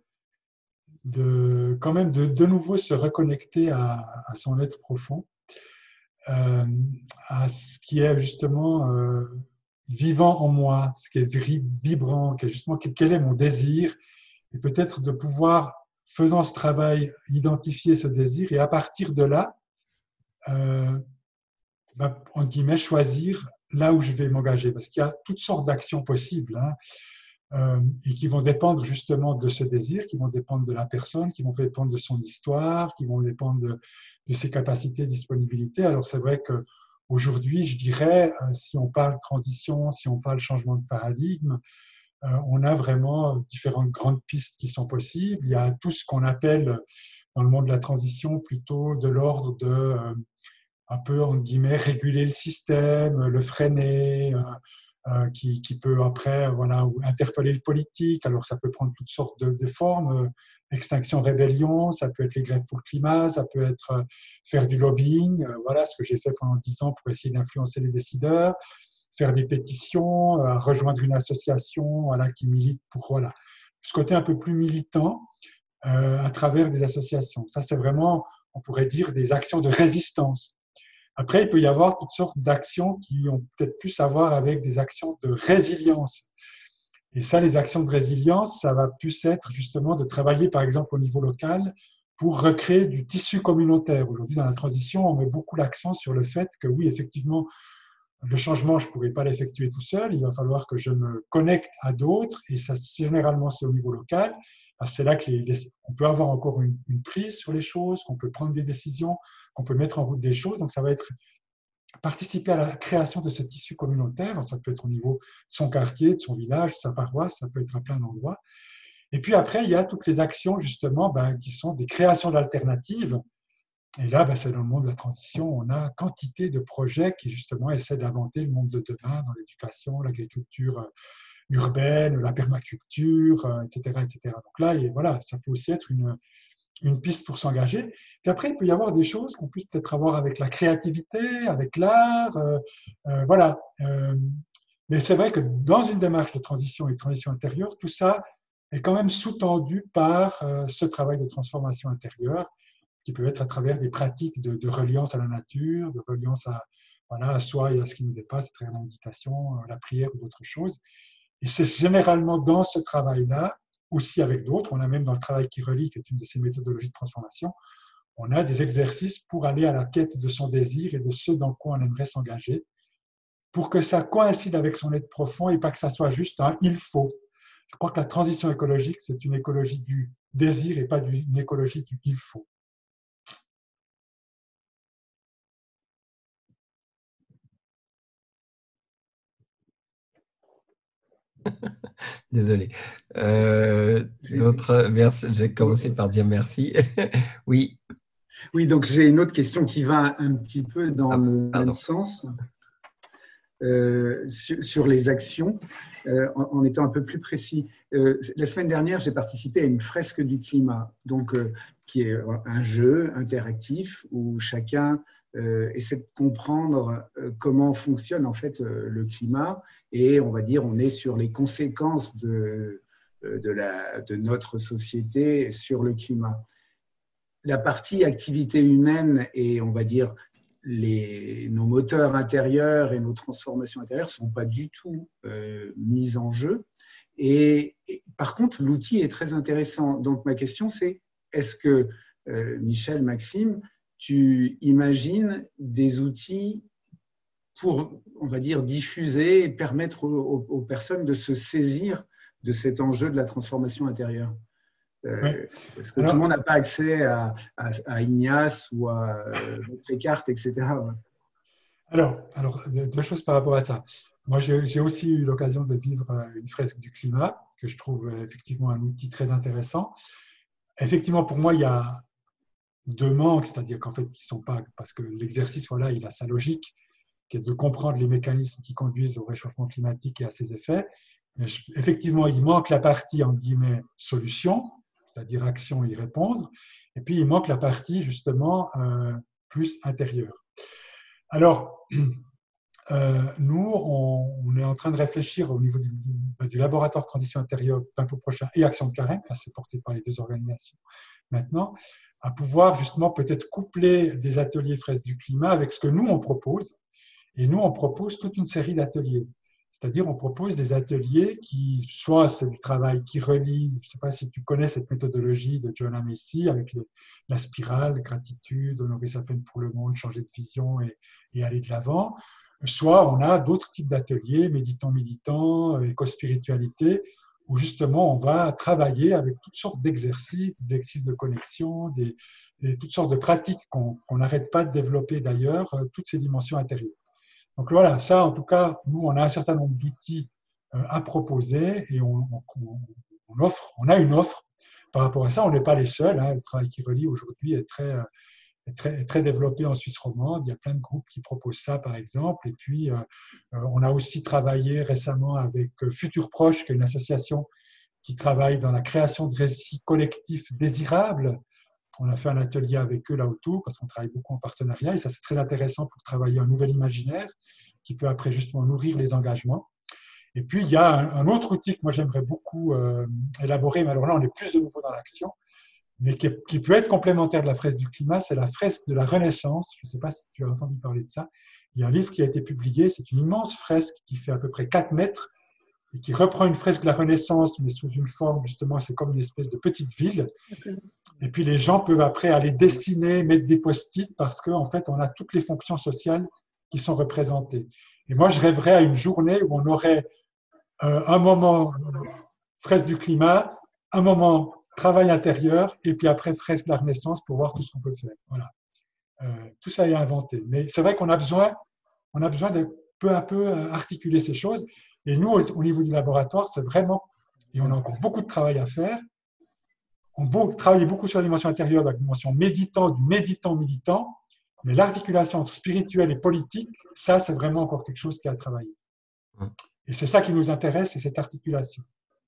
de quand même de, de nouveau se reconnecter à, à son être profond, euh, à ce qui est justement euh, vivant en moi, ce qui est vibrant, qui est justement quel est mon désir, et peut-être de pouvoir, faisant ce travail, identifier ce désir et à partir de là, euh, bah, entre guillemets, choisir là où je vais m'engager, parce qu'il y a toutes sortes d'actions possibles, hein, euh, et qui vont dépendre justement de ce désir, qui vont dépendre de la personne, qui vont dépendre de son histoire, qui vont dépendre de, de ses capacités, disponibilité. Alors c'est vrai que aujourd'hui, je dirais, euh, si on parle transition, si on parle changement de paradigme, euh, on a vraiment différentes grandes pistes qui sont possibles. Il y a tout ce qu'on appelle dans le monde de la transition plutôt de l'ordre de euh, un peu, entre guillemets, réguler le système, le freiner, euh, euh, qui, qui peut après voilà, interpeller le politique. Alors ça peut prendre toutes sortes de, de formes, euh, extinction, rébellion, ça peut être les grèves pour le climat, ça peut être euh, faire du lobbying, euh, voilà ce que j'ai fait pendant dix ans pour essayer d'influencer les décideurs, faire des pétitions, euh, rejoindre une association voilà, qui milite pour voilà, ce côté un peu plus militant euh, à travers des associations. Ça c'est vraiment, on pourrait dire, des actions de résistance. Après, il peut y avoir toutes sortes d'actions qui ont peut-être plus à voir avec des actions de résilience. Et ça, les actions de résilience, ça va plus être justement de travailler, par exemple, au niveau local pour recréer du tissu communautaire. Aujourd'hui, dans la transition, on met beaucoup l'accent sur le fait que oui, effectivement, le changement, je ne pourrais pas l'effectuer tout seul, il va falloir que je me connecte à d'autres, et ça, généralement, c'est au niveau local. C'est là que les, les, on peut avoir encore une, une prise sur les choses, qu'on peut prendre des décisions, qu'on peut mettre en route des choses. Donc, ça va être participer à la création de ce tissu communautaire. Ça peut être au niveau de son quartier, de son village, de sa paroisse, ça peut être à plein d'endroits. Et puis après, il y a toutes les actions, justement, ben, qui sont des créations d'alternatives. Et là, ben, c'est dans le monde de la transition, on a quantité de projets qui, justement, essaient d'inventer le monde de demain dans l'éducation, l'agriculture urbaine, la permaculture, et cetera, et cetera. Donc là, et voilà, ça peut aussi être une, une piste pour s'engager. Puis après, il peut y avoir des choses qu'on peut peut-être avoir avec la créativité, avec l'art, euh, euh, voilà. Euh, mais c'est vrai que dans une démarche de transition et de transition intérieure, tout ça est quand même sous-tendu par euh, ce travail de transformation intérieure qui peut être à travers des pratiques de, de reliance à la nature, de reliance à, voilà, à soi et à ce qui nous dépasse, à travers la méditation, la prière ou d'autres choses. Et c'est généralement dans ce travail-là, aussi avec d'autres, on a même dans le travail qui relie, qui est une de ces méthodologies de transformation, on a des exercices pour aller à la quête de son désir et de ce dans quoi on aimerait s'engager, pour que ça coïncide avec son être profond et pas que ça soit juste un « il faut ». Je crois que la transition écologique, c'est une écologie du désir et pas une écologie du « il faut ». Désolé. Euh, d'autres, merci. J'ai commencé par dire merci. Oui. Oui, donc j'ai une autre question qui va un petit peu dans ah, le pardon. même sens. Euh, sur, sur les actions, euh, en, en étant un peu plus précis. Euh, la semaine dernière, j'ai participé à une fresque du climat, donc euh, qui est un jeu interactif où chacun euh, essaie de comprendre euh, comment fonctionne en fait euh, le climat, et on va dire on est sur les conséquences de, de, la, de notre société sur le climat. La partie activité humaine et on va dire les, nos moteurs intérieurs et nos transformations intérieures ne sont pas du tout euh, mis en jeu. Et, et par contre, l'outil est très intéressant. Donc, ma question, c'est est-ce que, euh, Michel, Maxime, tu imagines des outils pour, on va dire, diffuser et permettre aux, aux, aux personnes de se saisir de cet enjeu de la transformation intérieure? Euh, oui. Parce que Alors, tout le monde n'a pas accès à, à, à Ignace ou à euh, Descartes, et cetera. Ouais. Alors, alors, deux choses par rapport à ça. Moi, j'ai aussi eu l'occasion de vivre une fresque du climat, que je trouve effectivement un outil très intéressant. Effectivement, pour moi, il y a deux manques, c'est-à-dire qu'en fait, qui sont pas, parce que l'exercice, voilà, il a sa logique, qui est de comprendre les mécanismes qui conduisent au réchauffement climatique et à ses effets. Mais je, effectivement, il manque la partie, entre guillemets, solution, c'est-à-dire action et y répondre. Et puis, il manque la partie, justement, euh, plus intérieure. Alors, euh, nous, on, on est en train de réfléchir au niveau du, du laboratoire de transition intérieure Pimpo Prochain et Action de Carême, là c'est porté par les deux organisations maintenant, à pouvoir justement peut-être coupler des ateliers fraises du climat avec ce que nous, on propose. Et nous, on propose toute une série d'ateliers. C'est-à-dire, on propose des ateliers qui, soit c'est du travail qui relie, je ne sais pas si tu connais cette méthodologie de Joanna Macy avec le, la spirale, gratitude, honorer sa peine pour le monde, changer de vision et, et aller de l'avant. Soit on a d'autres types d'ateliers, méditant-militant, éco-spiritualité, où justement on va travailler avec toutes sortes d'exercices, des exercices de connexion, des, des, toutes sortes de pratiques qu'on n'arrête pas de développer d'ailleurs, toutes ces dimensions intérieures. Donc voilà, ça en tout cas, nous on a un certain nombre d'outils à proposer et on, on, on, offre, on a une offre par rapport à ça. On n'est pas les seuls, hein, le travail qui relie aujourd'hui est très, est, très, est très développé en Suisse romande. Il y a plein de groupes qui proposent ça par exemple. Et puis euh, on a aussi travaillé récemment avec Futur Proche, qui est une association qui travaille dans la création de récits collectifs désirables. On a fait un atelier avec eux là autour parce qu'on travaille beaucoup en partenariat et ça c'est très intéressant pour travailler un nouvel imaginaire qui peut après justement nourrir les engagements. Et puis il y a un, un autre outil que moi j'aimerais beaucoup euh, élaborer, mais alors là on est plus de nouveau dans l'action, mais qui, est, qui peut être complémentaire de la fresque du climat, c'est la fresque de la Renaissance. Je ne sais pas si tu as entendu parler de ça. Il y a un livre qui a été publié, c'est une immense fresque qui fait à peu près quatre mètres et qui reprend une fresque de la Renaissance, mais sous une forme, justement, c'est comme une espèce de petite ville. Okay. Et puis les gens peuvent après aller dessiner, mettre des post-it, parce qu'en fait, on a toutes les fonctions sociales qui sont représentées. Et moi, je rêverais à une journée où on aurait euh, un moment fresque du climat, un moment travail intérieur, et puis après fresque de la Renaissance pour voir tout ce qu'on peut faire. Voilà. Euh, tout ça est inventé. Mais c'est vrai qu'on a besoin, on a besoin de peu à peu articuler ces choses. Et nous, au niveau du laboratoire, c'est vraiment, et on a encore beaucoup de travail à faire, on travaille beaucoup sur la dimension intérieure, la dimension méditant, du méditant-militant, mais l'articulation spirituelle et politique, ça, c'est vraiment encore quelque chose qui a à travailler. Et c'est ça qui nous intéresse, c'est cette articulation.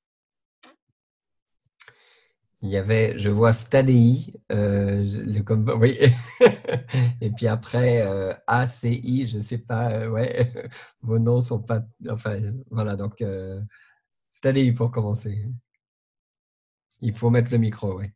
Il y avait, je vois Stadei, euh, le combat, oui, et puis après euh, A C I, je ne sais pas, euh, ouais, vos noms sont pas, enfin, voilà, donc euh, Stadei pour commencer. Il faut mettre le micro, oui.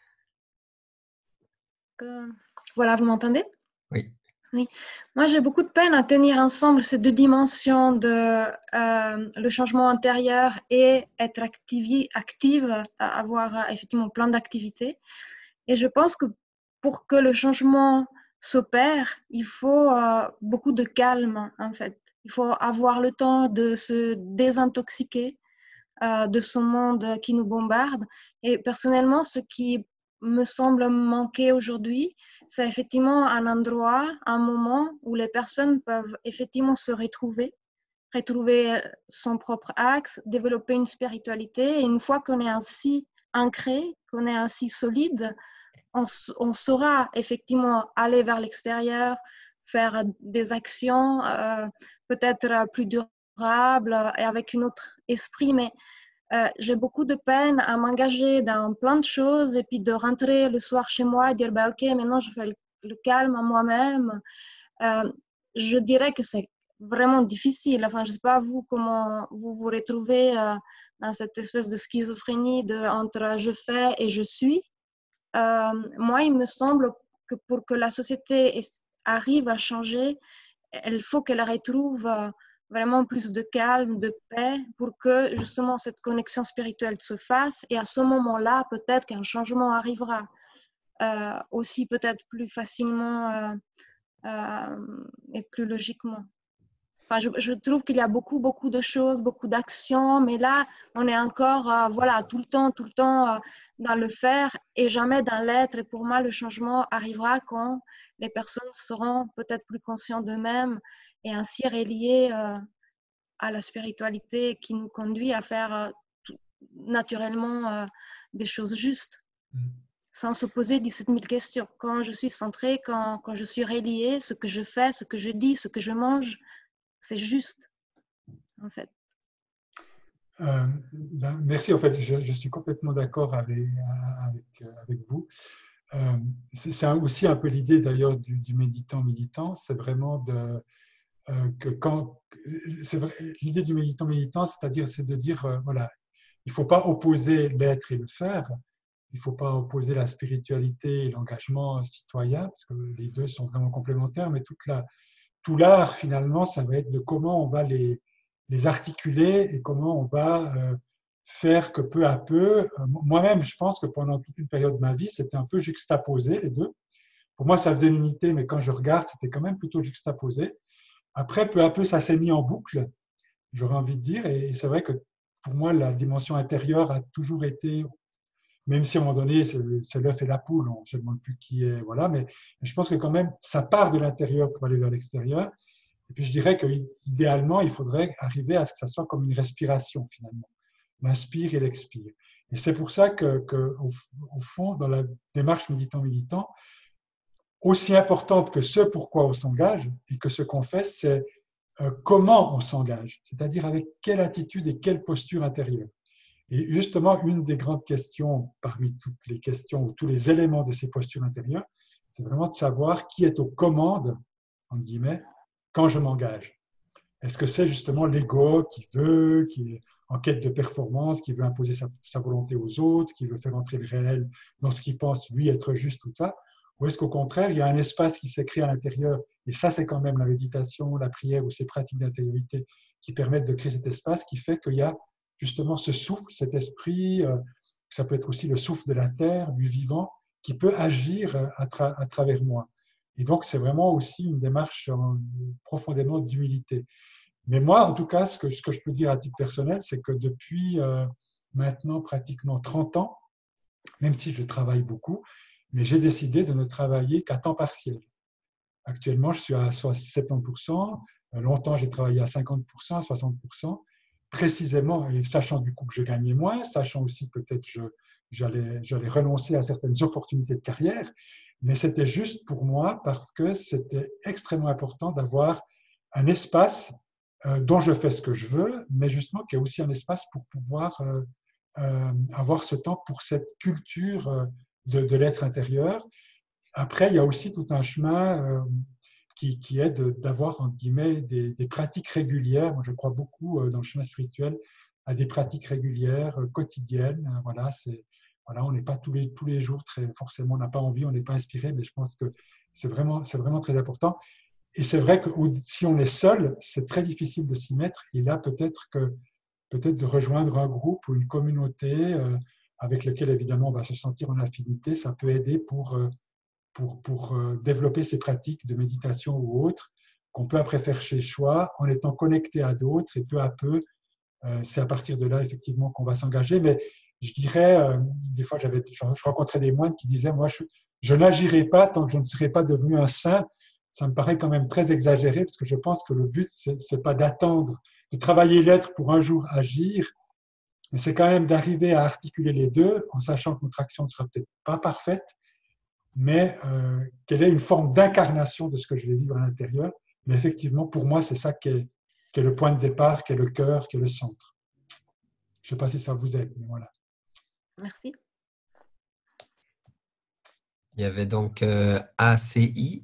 Euh, voilà, vous m'entendez? Oui. Oui. Moi, j'ai beaucoup de peine à tenir ensemble ces deux dimensions de euh, le changement intérieur et être active, active, avoir effectivement plein d'activités. Et je pense que pour que le changement s'opère, il faut euh, beaucoup de calme, en fait. Il faut avoir le temps de se désintoxiquer euh, de ce monde qui nous bombarde. Et personnellement, ce qui me semble manquer aujourd'hui, c'est effectivement un endroit, un moment où les personnes peuvent effectivement se retrouver, retrouver son propre axe, développer une spiritualité. Et une fois qu'on est ainsi ancré, qu'on est ainsi solide, on, on saura effectivement aller vers l'extérieur, faire des actions euh, peut-être plus durables et avec un autre esprit, mais Euh, j'ai beaucoup de peine à m'engager dans plein de choses et puis de rentrer le soir chez moi et dire bah, ok, maintenant je fais le, le calme à moi-même. Euh, je dirais que c'est vraiment difficile. Enfin, je ne sais pas vous comment vous vous retrouvez euh, dans cette espèce de schizophrénie de, entre je fais et je suis. Euh, moi, il me semble que pour que la société arrive à changer, il faut qu'elle retrouve vraiment plus de calme, de paix, pour que justement cette connexion spirituelle se fasse. Et à ce moment-là, peut-être qu'un changement arrivera euh, aussi peut-être plus facilement euh, euh, et plus logiquement. Enfin, je, je trouve qu'il y a beaucoup, beaucoup de choses, beaucoup d'actions, mais là, on est encore euh, voilà, tout le temps, tout le temps euh, dans le faire et jamais dans l'être. Et pour moi, le changement arrivera quand les personnes seront peut-être plus conscientes d'eux-mêmes et ainsi reliées euh, à la spiritualité qui nous conduit à faire euh, tout, naturellement euh, des choses justes, mm. sans se poser dix-sept mille questions. Quand je suis centrée, quand, quand je suis reliée, ce que je fais, ce que je dis, ce que je mange, c'est juste, en fait. Euh, ben, merci, en fait, je, je suis complètement d'accord avec, avec, avec vous. Euh, c'est aussi un peu l'idée d'ailleurs du, du méditant militant, c'est vraiment de, euh, que quand, c'est vrai, l'idée du méditant militant, c'est-à-dire c'est de dire, euh, voilà, il ne faut pas opposer l'être et le faire, il ne faut pas opposer la spiritualité et l'engagement citoyen, parce que les deux sont vraiment complémentaires, mais toute la Tout l'art, finalement, ça va être de comment on va les, les articuler et comment on va euh, faire que peu à peu, euh, moi-même, je pense que pendant toute une période de ma vie, c'était un peu juxtaposé, les deux. Pour moi, ça faisait une unité, mais quand je regarde, c'était quand même plutôt juxtaposé. Après, peu à peu, ça s'est mis en boucle, j'aurais envie de dire, et c'est vrai que pour moi, la dimension intérieure a toujours été, même si à un moment donné, c'est l'œuf et la poule, on ne se demande plus qui est, voilà, mais je pense que quand même, ça part de l'intérieur pour aller vers l'extérieur. Et puis je dirais qu'idéalement, il faudrait arriver à ce que ça soit comme une respiration finalement. L'inspire et l'expire. Et c'est pour ça que, que au, au fond, dans la démarche méditant-militant, aussi importante que ce pourquoi on s'engage et que ce qu'on fait, c'est euh, comment on s'engage, c'est-à-dire avec quelle attitude et quelle posture intérieure. Et justement, une des grandes questions, parmi toutes les questions ou tous les éléments de ces postures intérieures, c'est vraiment de savoir qui est aux commandes, entre guillemets, quand je m'engage. Est-ce que c'est justement l'ego qui veut, qui est en quête de performance, qui veut imposer sa, sa volonté aux autres, qui veut faire entrer le réel dans ce qu'il pense, lui, être juste, tout ça? Ou est-ce qu'au contraire, il y a un espace qui s'est créé à l'intérieur, et ça, c'est quand même la méditation, la prière ou ces pratiques d'intériorité qui permettent de créer cet espace qui fait qu'il y a justement ce souffle, cet esprit, euh, ça peut être aussi le souffle de la terre, du vivant, qui peut agir à, tra à travers moi. Et donc, c'est vraiment aussi une démarche euh, profondément d'humilité. Mais moi, en tout cas, ce que, ce que je peux dire à titre personnel, c'est que depuis euh, maintenant pratiquement trente ans, même si je travaille beaucoup, mais j'ai décidé de ne travailler qu'à temps partiel. Actuellement, je suis à soixante-dix pour cent. Longtemps, j'ai travaillé à cinquante pour cent, à soixante pour cent. Précisément, et sachant du coup que je gagnais moins, sachant aussi peut-être que j'allais j'allais renoncer à certaines opportunités de carrière, mais c'était juste pour moi parce que c'était extrêmement important d'avoir un espace euh, dont je fais ce que je veux, mais justement qui est aussi un espace pour pouvoir euh, euh, avoir ce temps pour cette culture euh, de, de l'être intérieur. Après, il y a aussi tout un chemin euh, Qui, qui est d'avoir, entre guillemets, des, des pratiques régulières. Moi, je crois beaucoup dans le chemin spirituel à des pratiques régulières, quotidiennes. Voilà, voilà, on n'est pas tous les, tous les jours, très, forcément, on n'a pas envie, on n'est pas inspiré, mais je pense que c'est vraiment, c'est vraiment très important. Et c'est vrai que si on est seul, c'est très difficile de s'y mettre. Et là, peut-être que peut-être de rejoindre un groupe ou une communauté euh, avec lequel, évidemment, on va se sentir en affinité, ça peut aider pour... Euh, Pour, pour euh, développer ces pratiques de méditation ou autres, qu'on peut après faire chez soi en étant connecté à d'autres et peu à peu, euh, c'est à partir de là effectivement qu'on va s'engager. Mais je dirais, euh, des fois j'avais, je rencontrais des moines qui disaient, moi je, je n'agirai pas tant que je ne serai pas devenu un saint. Ça me paraît quand même très exagéré parce que je pense que le but, c'est, c'est pas d'attendre, de travailler l'être pour un jour agir, mais c'est quand même d'arriver à articuler les deux en sachant que notre action ne sera peut-être pas parfaite, mais euh, quelle est une forme d'incarnation de ce que je vais vivre à l'intérieur. Mais effectivement, pour moi, c'est ça qui est, qui est le point de départ, qui est le cœur, qui est le centre. Je ne sais pas si ça vous aide, mais voilà. Merci. Il y avait donc euh, A C I.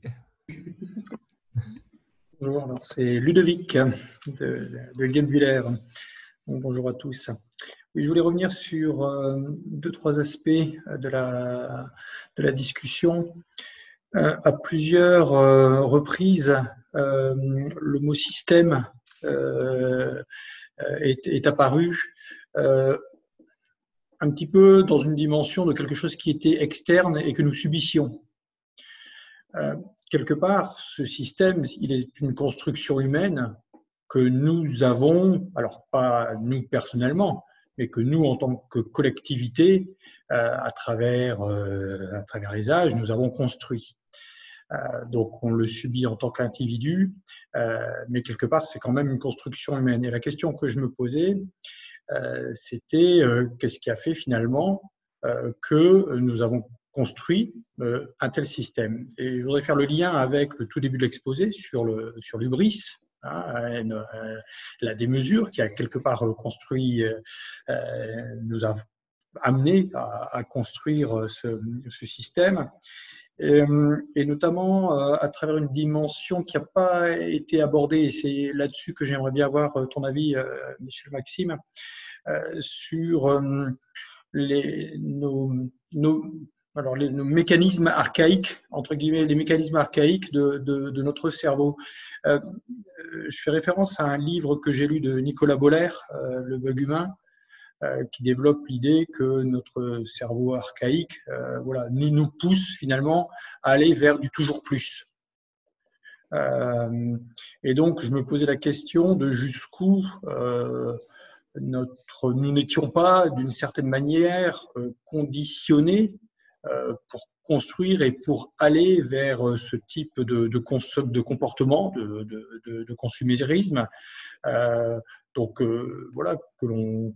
Bonjour, c'est Ludovic de, de Guebwiller. Bonjour à tous. Oui, je voulais revenir sur euh, deux, trois aspects de la, de la discussion. à plusieurs euh, reprises, euh, le mot système euh, est, est apparu euh, un petit peu dans une dimension de quelque chose qui était externe et que nous subissions. Euh, quelque part, ce système, il est une construction humaine que nous avons, alors pas nous personnellement, mais que nous, en tant que collectivité, euh, à travers, euh, à travers les âges, nous avons construit. Euh, donc, on le subit en tant qu'individu, euh, mais quelque part, c'est quand même une construction humaine. Et la question que je me posais, euh, c'était euh, qu'est-ce qui a fait finalement euh, que nous avons construit euh, un tel système. Et je voudrais faire le lien avec le tout début de l'exposé sur le sur l'hubris, hein, une, euh, la démesure qui a quelque part construit, euh, nous a amené à, à construire ce, ce système. Et, et notamment euh, à travers une dimension qui n'a pas été abordée, et c'est là-dessus que j'aimerais bien avoir ton avis, euh, Michel Maxime, euh, sur euh, les, nos, nos, alors les, nos mécanismes archaïques, entre guillemets, les mécanismes archaïques de, de, de notre cerveau. Euh, je fais référence à un livre que j'ai lu de Nicolas Boller, euh, Le bug humain, Euh, qui développe l'idée que notre cerveau archaïque euh, voilà, nous, nous pousse finalement à aller vers du toujours plus. Euh, et donc, je me posais la question de jusqu'où euh, notre, nous n'étions pas, d'une certaine manière, euh, conditionnés euh, pour construire et pour aller vers ce type de, de, de comportement, de, de, de, de consumérisme. Euh, donc, euh, voilà, que l'on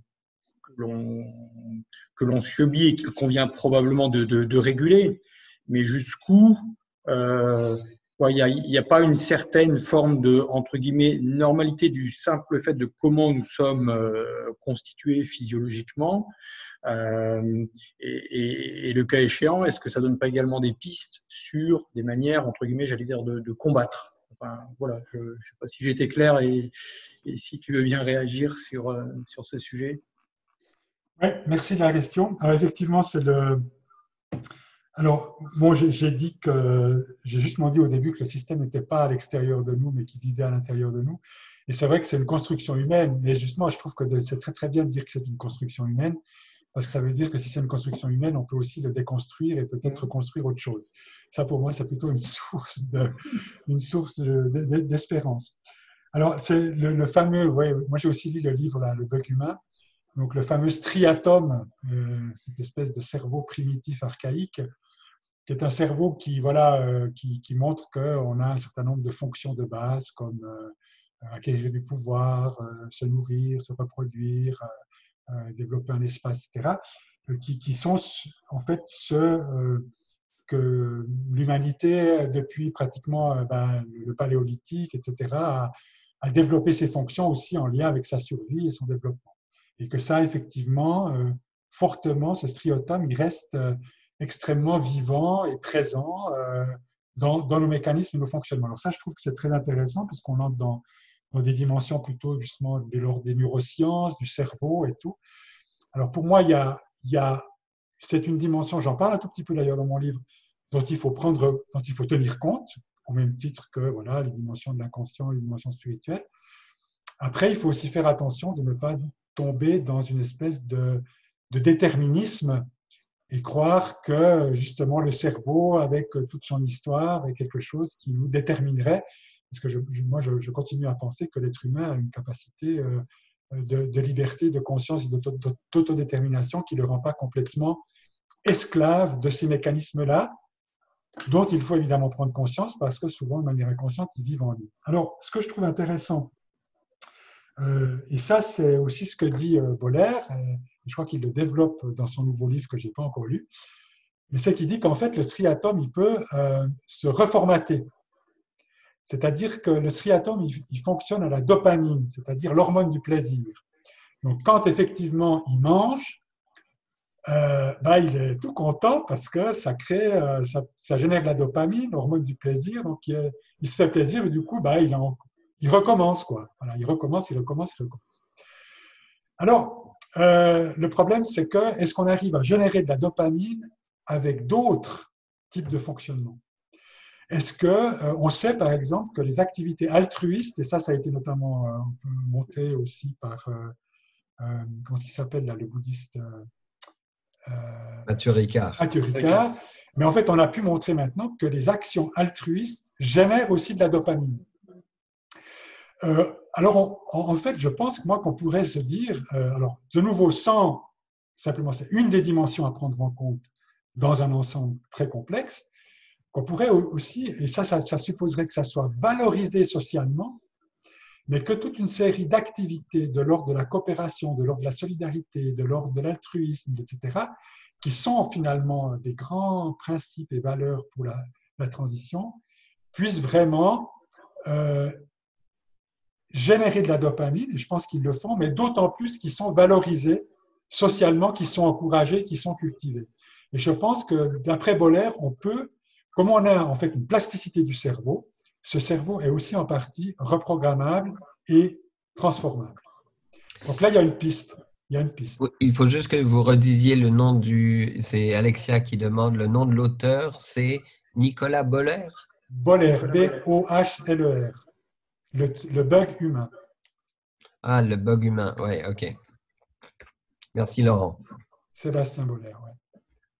que l'on subit et qu'il convient probablement de, de, de réguler, mais jusqu'où euh, il n'y a, y a pas une certaine forme de, entre guillemets, normalité du simple fait de comment nous sommes euh, constitués physiologiquement, euh, et, et, et le cas échéant, est-ce que ça ne donne pas également des pistes sur des manières, entre guillemets, j'allais dire, de, de combattre. Enfin, voilà, je ne sais pas si j'ai été clair et, et si tu veux bien réagir sur, euh, sur ce sujet. Oui, merci de la question. Alors, effectivement, c'est le. Alors, bon, j'ai dit que j'ai justement dit au début que le système n'était pas à l'extérieur de nous, mais qu'il vivait à l'intérieur de nous. Et c'est vrai que c'est une construction humaine. Mais justement, je trouve que c'est très très bien de dire que c'est une construction humaine, parce que ça veut dire que si c'est une construction humaine, on peut aussi le déconstruire et peut-être reconstruire autre chose. Ça, pour moi, c'est plutôt une source de, une source d'espérance. Alors, c'est le, le fameux. Ouais, moi, j'ai aussi lu le livre là, Le bug humain. Donc, le fameux striatum, euh, cette espèce de cerveau primitif archaïque, qui est un cerveau qui, voilà, euh, qui, qui montre qu'on a un certain nombre de fonctions de base, comme euh, acquérir du pouvoir, euh, se nourrir, se reproduire, euh, euh, développer un espace, et cetera, euh, qui, qui sont en fait ceux euh, que l'humanité, depuis pratiquement euh, ben, le paléolithique, et cetera, a, a développé ces fonctions aussi en lien avec sa survie et son développement. Et que ça, effectivement, euh, fortement, ce striatum, il reste euh, extrêmement vivant et présent euh, dans, dans nos mécanismes et nos fonctionnements. Alors ça, je trouve que c'est très intéressant parce qu'on entre dans, dans des dimensions plutôt justement de l'ordre des neurosciences, du cerveau et tout. Alors pour moi, il y a, il y a, c'est une dimension, j'en parle un tout petit peu d'ailleurs dans mon livre, dont il faut prendre, dont il faut tenir compte, au même titre que voilà, les dimensions de l'inconscient et les dimensions spirituelles. Après, il faut aussi faire attention de ne pas tomber dans une espèce de, de déterminisme et croire que justement le cerveau, avec toute son histoire, est quelque chose qui nous déterminerait. Parce que je, moi, je, je continue à penser que l'être humain a une capacité euh, de, de liberté, de conscience et d'autodétermination qui ne le rend pas complètement esclave de ces mécanismes-là, dont il faut évidemment prendre conscience parce que souvent, de manière inconsciente, ils vivent en nous. Alors, ce que je trouve intéressant, Euh, et ça, c'est aussi ce que dit euh, Boller, et je crois qu'il le développe dans son nouveau livre que je n'ai pas encore lu, mais c'est qu'il dit qu'en fait, le striatum, il peut euh, se reformater. C'est-à-dire que le striatum, il, il fonctionne à la dopamine, c'est-à-dire l'hormone du plaisir. Donc, quand effectivement il mange, euh, bah, il est tout content parce que ça crée, euh, ça, ça génère de la dopamine, l'hormone du plaisir, donc il, il se fait plaisir et du coup, bah, il en Il recommence, quoi. Voilà, il recommence, il recommence, il recommence. Alors, euh, le problème, c'est que est-ce qu'on arrive à générer de la dopamine avec d'autres types de fonctionnement? est-ce que euh, on sait par exemple que les activités altruistes, et ça, ça a été notamment euh, un peu monté aussi par, euh, euh, comment est-ce qu'il s'appelle là, le bouddhiste euh, euh, Mathieu Ricard. Mathieu Ricard, mais en fait, on a pu montrer maintenant que les actions altruistes génèrent aussi de la dopamine. Euh, alors, on, en fait, je pense que moi qu'on pourrait se dire, euh, alors de nouveau, sans simplement, c'est une des dimensions à prendre en compte dans un ensemble très complexe, qu'on pourrait aussi, et ça, ça, ça supposerait que ça soit valorisé socialement, mais que toute une série d'activités de l'ordre de la coopération, de l'ordre de la solidarité, de l'ordre de l'altruisme, et cetera, qui sont finalement des grands principes et valeurs pour la, la transition, puissent vraiment euh, générer de la dopamine, et je pense qu'ils le font, mais d'autant plus qu'ils sont valorisés socialement, qu'ils sont encouragés, qu'ils sont cultivés. Et je pense que, d'après Boller, on peut, comme on a en fait une plasticité du cerveau, ce cerveau est aussi en partie reprogrammable et transformable. Donc là, il y a une piste. Il y a une piste. Il faut juste que vous redisiez le nom du... C'est Alexia qui demande le nom de l'auteur, c'est Nicolas Boller. Boller, B O H L E R. Le, le bug humain. Ah, le bug humain, oui, ok. Merci Laurent. Sébastien Boller, oui.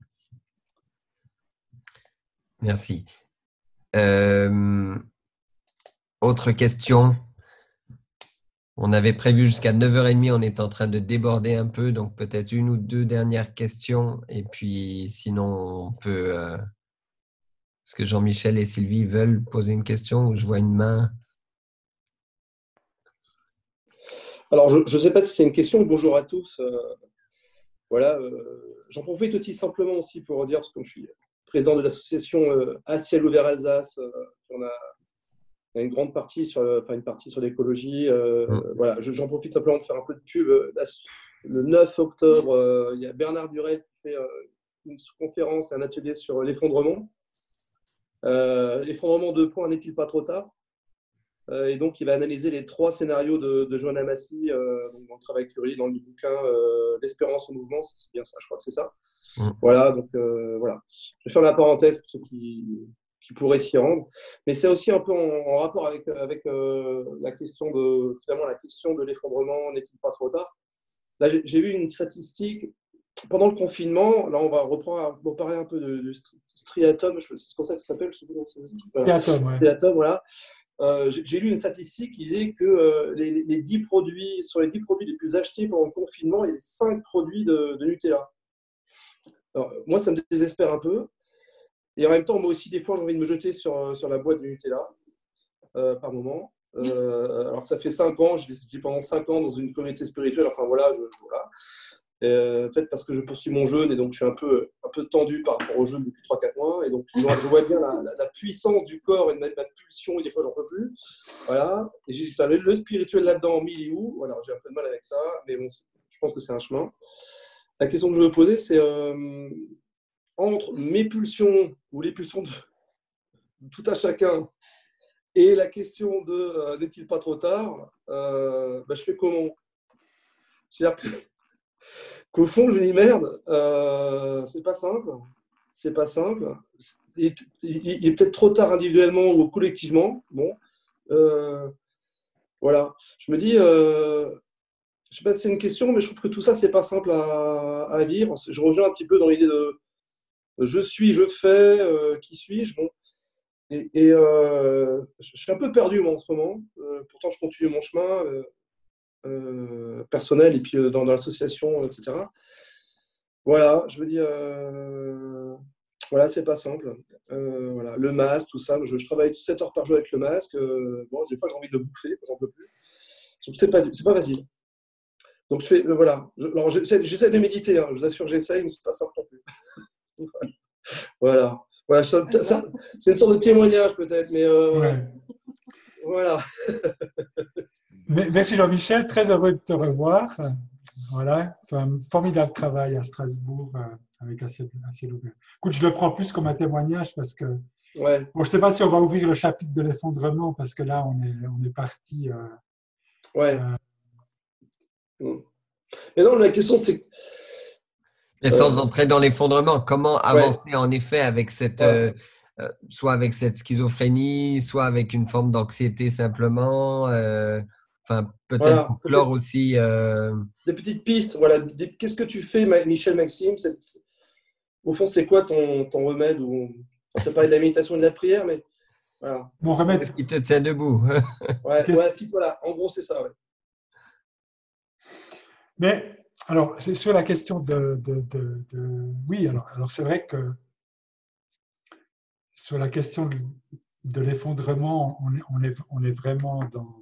Merci. Euh, autre question? On avait prévu jusqu'à neuf heures trente, on est en train de déborder un peu, donc peut-être une ou deux dernières questions, et puis sinon on peut... Euh, est-ce que Jean-Michel et Sylvie veulent poser une question? Je vois une main. Alors, je ne sais pas si c'est une question. Bonjour à tous. Euh, voilà, euh, j'en profite aussi simplement aussi pour dire, parce que je suis président de l'association euh, À Ciel Ouvert Alsace, euh, on, a, on a une grande partie sur, enfin une partie sur l'écologie. Euh, mmh. Voilà, j'en profite simplement de faire un peu de pub. Le neuf octobre, euh, il y a Bernard Duret qui fait euh, une conférence et un atelier sur l'effondrement. Euh, l'effondrement de points, n'est-il pas trop tard? Et donc, il va analyser les trois scénarios de, de Joanna Massy euh, dans le travail Curie, dans le bouquin euh, L'espérance au mouvement, c'est bien ça, je crois que c'est ça. Mmh. Voilà, donc euh, voilà. Je vais faire la parenthèse pour ceux qui, qui pourraient s'y rendre. Mais c'est aussi un peu en, en rapport avec, avec euh, la question de, finalement, la question de l'effondrement, n'est-il pas trop tard? Là, j'ai eu une statistique. Pendant le confinement, là, on va reprendre, on va parler un peu de, de striatum, c'est comme ça que ça s'appelle. Striatum, ouais. Striatum, voilà. Euh, j'ai lu une statistique qui disait que euh, les, les dix produits, sur les dix produits les plus achetés pendant le confinement, il y avait cinq produits de, de Nutella. Alors, moi, ça me désespère un peu. Et en même temps, moi aussi, des fois, j'ai envie de me jeter sur, sur la boîte de Nutella euh, par moment. Euh, alors que ça fait cinq ans, je dis pendant cinq ans dans une communauté spirituelle, enfin voilà, je, voilà. Euh, peut-être parce que je poursuis mon jeûne et donc je suis un peu, un peu tendu par rapport au jeûne depuis trois quatre mois. Et donc je vois, je vois bien la, la, la puissance du corps et de ma, ma pulsion, et des fois j'en peux plus. Voilà. Et j'ai le, le spirituel là-dedans, mille et où. Voilà, j'ai un peu de mal avec ça, mais bon, je pense que c'est un chemin. La question que je veux poser, c'est euh, entre mes pulsions ou les pulsions de, de tout à chacun et la question de euh, n'est-il pas trop tard, euh, bah, je fais comment? C'est-à-dire que qu'au fond, je me dis merde, euh, c'est pas simple, c'est pas simple. Il, il, il est peut-être trop tard individuellement ou collectivement. Bon, euh, voilà. Je me dis, euh, je sais pas si c'est une question, mais je trouve que tout ça, c'est pas simple à, à vivre. Je rejoins un petit peu dans l'idée de je suis, je fais, euh, qui suis-je. Bon. Et, et euh, je suis un peu perdu moi en ce moment. Euh, pourtant, je continue mon chemin. Euh, Euh, personnel et puis euh, dans, dans l'association, et cetera. Voilà, je veux dire, euh, voilà, c'est pas simple. Euh, voilà, le masque, tout ça, je, je travaille sept heures par jour avec le masque. Euh, bon, des fois, j'ai envie de le bouffer, j'en peux plus. C'est pas, c'est pas facile. Donc, je fais, euh, voilà. Je, alors, j'essaie, j'essaie de méditer, hein, je vous assure, j'essaye, mais c'est pas simple non plus. Voilà. Voilà, ça, ça, c'est une sorte de témoignage peut-être, mais euh, ouais. Voilà. Merci Jean-Michel, très heureux de te revoir. Voilà, c'est un formidable travail à Strasbourg euh, avec Aciel Ouvert. Écoute, je le prends plus comme un témoignage parce que ouais. Bon, je ne sais pas si on va ouvrir le chapitre de l'effondrement parce que là, on est, on est parti. Euh, ouais. Euh... Et non, la question c'est. Et sans euh... entrer dans l'effondrement, comment avancer ouais. en effet avec cette. Ouais. Euh, euh, soit avec cette schizophrénie, soit avec une forme d'anxiété simplement. Euh, enfin, peut-être Voilà, pour clore peut-être aussi. Euh, des petites pistes. Voilà, des- qu'est-ce que tu fais, Ma- Michel Maxime? C'est- c'est- Au fond, c'est quoi ton, ton remède ou... Tu as parlé de la méditation et de la prière, mais voilà. Mon Qu'est-ce remède, qui te tient debout? Ouais, qu'est-ce- ouais, ce qui- voilà, en gros, c'est ça. Ouais. mais alors, c'est sur la question de, de- de- de- oui, alors, alors c'est vrai que sur la question de, de l'effondrement, on, est- on est, on est vraiment dans...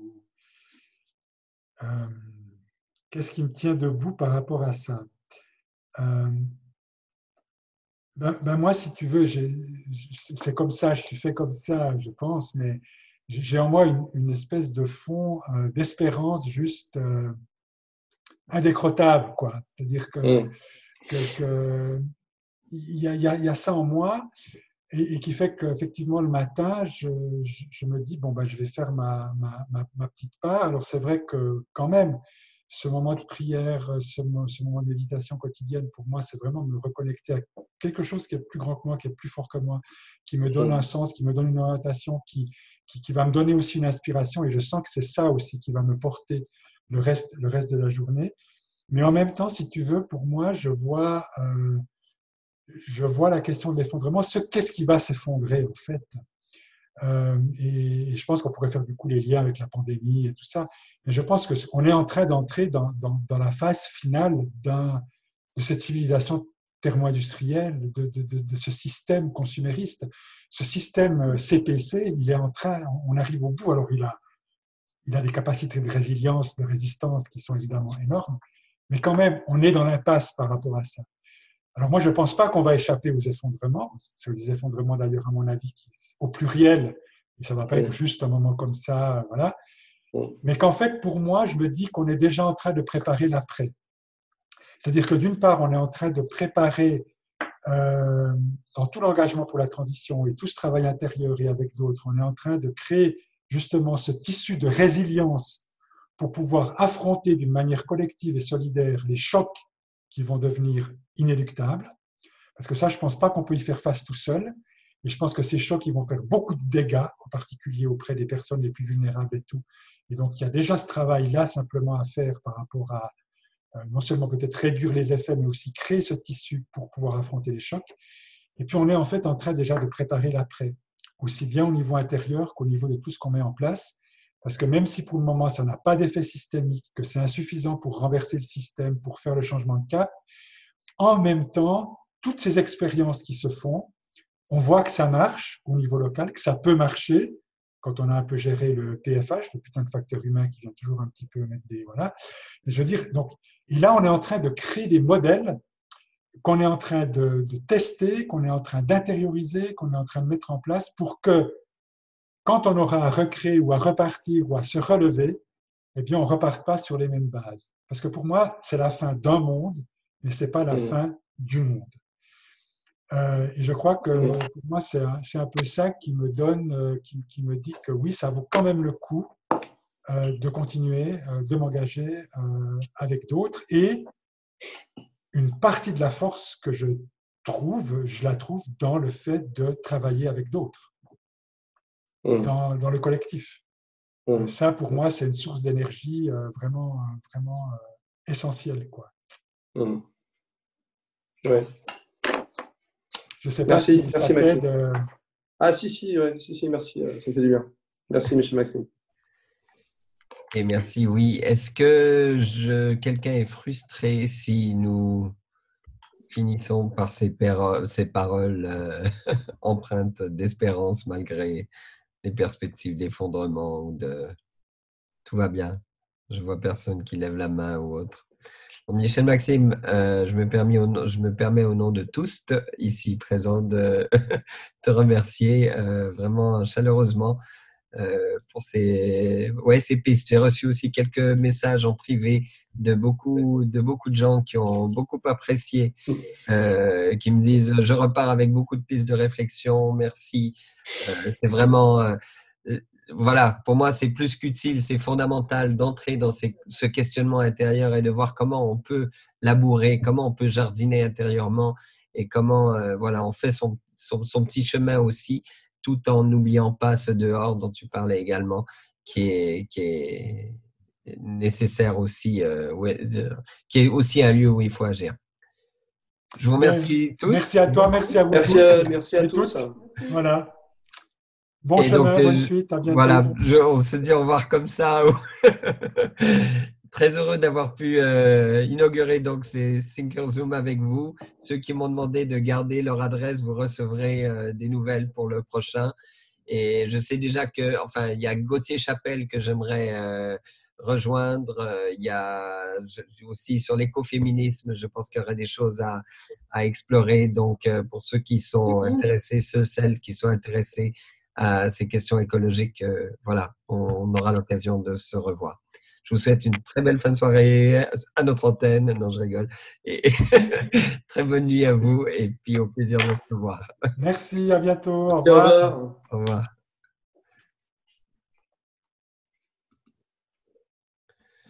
euh, qu'est-ce qui me tient debout par rapport à ça? Euh, ben, ben moi, si tu veux, j'ai- c'est comme ça, je suis fait comme ça, je pense, mais j'ai en moi une, une espèce de fond euh, d'espérance juste euh, indécrottable, quoi. C'est-à-dire que, Mm. que, que il y, a, il y a- il y a ça en moi et, et qui fait qu'effectivement, le matin, je, je- je me dis, bon, ben, je vais faire ma, ma, ma- ma petite part. Alors, c'est vrai que quand même, ce moment de prière, ce, mo- ce moment de méditation quotidienne, pour moi, c'est vraiment me reconnecter à quelque chose qui est plus grand que moi, qui est plus fort que moi, qui me donne un sens, qui me donne une orientation, qui, qui, qui va me donner aussi une inspiration. Et je sens que c'est ça aussi qui va me porter le reste, le reste de la journée. Mais en même temps, si tu veux, pour moi, je vois, euh, je vois la question de l'effondrement. Ce, qu'est-ce qui va s'effondrer, en fait? Euh, et, et je pense qu'on pourrait faire du coup les liens avec la pandémie et tout ça. Mais je pense qu'on est en train d'entrer dans, dans, dans la phase finale d'un, de cette civilisation thermo-industrielle, de, de, de, de ce système consumériste. Ce système C P C, il est en train, on arrive au bout. Alors, il a, il a des capacités de résilience, de résistance qui sont évidemment énormes. Mais quand même, on est dans l'impasse par rapport à ça. Alors moi, je ne pense pas qu'on va échapper aux effondrements. C'est des effondrements d'ailleurs, à mon avis, qui, au pluriel, et ça ne va pas être juste un moment comme ça, voilà. Mais qu'en fait, pour moi, je me dis qu'on est déjà en train de préparer l'après. C'est-à-dire que d'une part, on est en train de préparer euh, dans tout l'engagement pour la transition et tout ce travail intérieur et avec d'autres, on est en train de créer justement ce tissu de résilience pour pouvoir affronter d'une manière collective et solidaire les chocs qui vont devenir inéluctables. Parce que ça, je ne pense pas qu'on peut y faire face tout seul. Et je pense que ces chocs, ils vont faire beaucoup de dégâts, en particulier auprès des personnes les plus vulnérables et tout. Et donc, il y a déjà ce travail-là simplement à faire par rapport à euh, non seulement peut-être réduire les effets, mais aussi créer ce tissu pour pouvoir affronter les chocs. Et puis, on est en fait en train déjà de préparer l'après, aussi bien au niveau intérieur qu'au niveau de tout ce qu'on met en place. Parce que même si pour le moment, ça n'a pas d'effet systémique, que c'est insuffisant pour renverser le système, pour faire le changement de cap, en même temps, toutes ces expériences qui se font, on voit que ça marche au niveau local, que ça peut marcher quand on a un peu géré le P F H, le putain de facteur humain qui vient toujours un petit peu mettre des... Voilà. Et je veux dire, donc, et là, on est en train de créer des modèles qu'on est en train de, de tester, qu'on est en train d'intérioriser, qu'on est en train de mettre en place pour que, quand on aura à recréer ou à repartir ou à se relever, eh bien, on ne reparte pas sur les mêmes bases. Parce que pour moi, c'est la fin d'un monde, mais ce n'est pas la mmh. fin du monde. Euh, et je crois que pour moi, c'est un, c'est un peu ça qui me donne, euh, qui, qui me dit que oui, ça vaut quand même le coup euh, de continuer, euh, de m'engager euh, avec d'autres. Et une partie de la force que je trouve, je la trouve dans le fait de travailler avec d'autres, mmh. dans, dans le collectif. Mmh. Ça, pour moi, c'est une source d'énergie euh, vraiment, vraiment euh, essentielle, quoi. Mmh. Ouais. Je ne sais pas merci, si merci, ça t'aide. Euh... Ah si, si, ouais, si, si, merci, ça me fait du bien. Merci, M. Maxime. Et merci, oui. Est-ce que je... quelqu'un est frustré si nous finissons par ces, péro... ces paroles euh, empreintes d'espérance malgré les perspectives d'effondrement ou de tout va bien? Je vois personne qui lève la main ou autre. Michel Maxime, euh, je, me permets au nom, je me permets au nom de tous ici présents de te remercier euh, vraiment chaleureusement euh, pour ces, ouais, ces pistes. J'ai reçu aussi quelques messages en privé de beaucoup, de beaucoup de gens qui ont beaucoup apprécié, euh, qui me disent « Je repars avec beaucoup de pistes de réflexion, merci ». Euh, c'est vraiment… Euh, voilà, pour moi, c'est plus qu'utile, c'est fondamental d'entrer dans ces, ce questionnement intérieur et de voir comment on peut labourer, comment on peut jardiner intérieurement et comment euh, voilà, on fait son, son, son petit chemin aussi, tout en n'oubliant pas ce dehors dont tu parlais également, qui est, qui est nécessaire aussi, euh, ouais, de, qui est aussi un lieu où il faut agir. Je vous remercie Bien, tous. Merci à toi, merci à vous Merci tous. à, merci à et tous. toutes. Voilà. Bon Et chemin, donc, bonne euh, suite, à bientôt. Voilà, je, on se dit au revoir comme ça. Très heureux d'avoir pu euh, inaugurer donc ces ThinkerZoom avec vous. Ceux qui m'ont demandé de garder leur adresse, vous recevrez euh, des nouvelles pour le prochain. Et je sais déjà que, enfin, il y a Gauthier Chapelle que j'aimerais euh, rejoindre. Euh, il y a je, aussi sur l'écoféminisme, je pense qu'il y aura des choses à, à explorer. Donc, euh, pour ceux qui sont intéressés, ceux, celles qui sont intéressés à ces questions écologiques, euh, voilà, on, on aura l'occasion de se revoir. Je vous souhaite une très belle fin de soirée à notre antenne. Non, je rigole. Et très bonne nuit à vous et puis au plaisir de se revoir. Merci, à bientôt. Au Au revoir. revoir. Au revoir.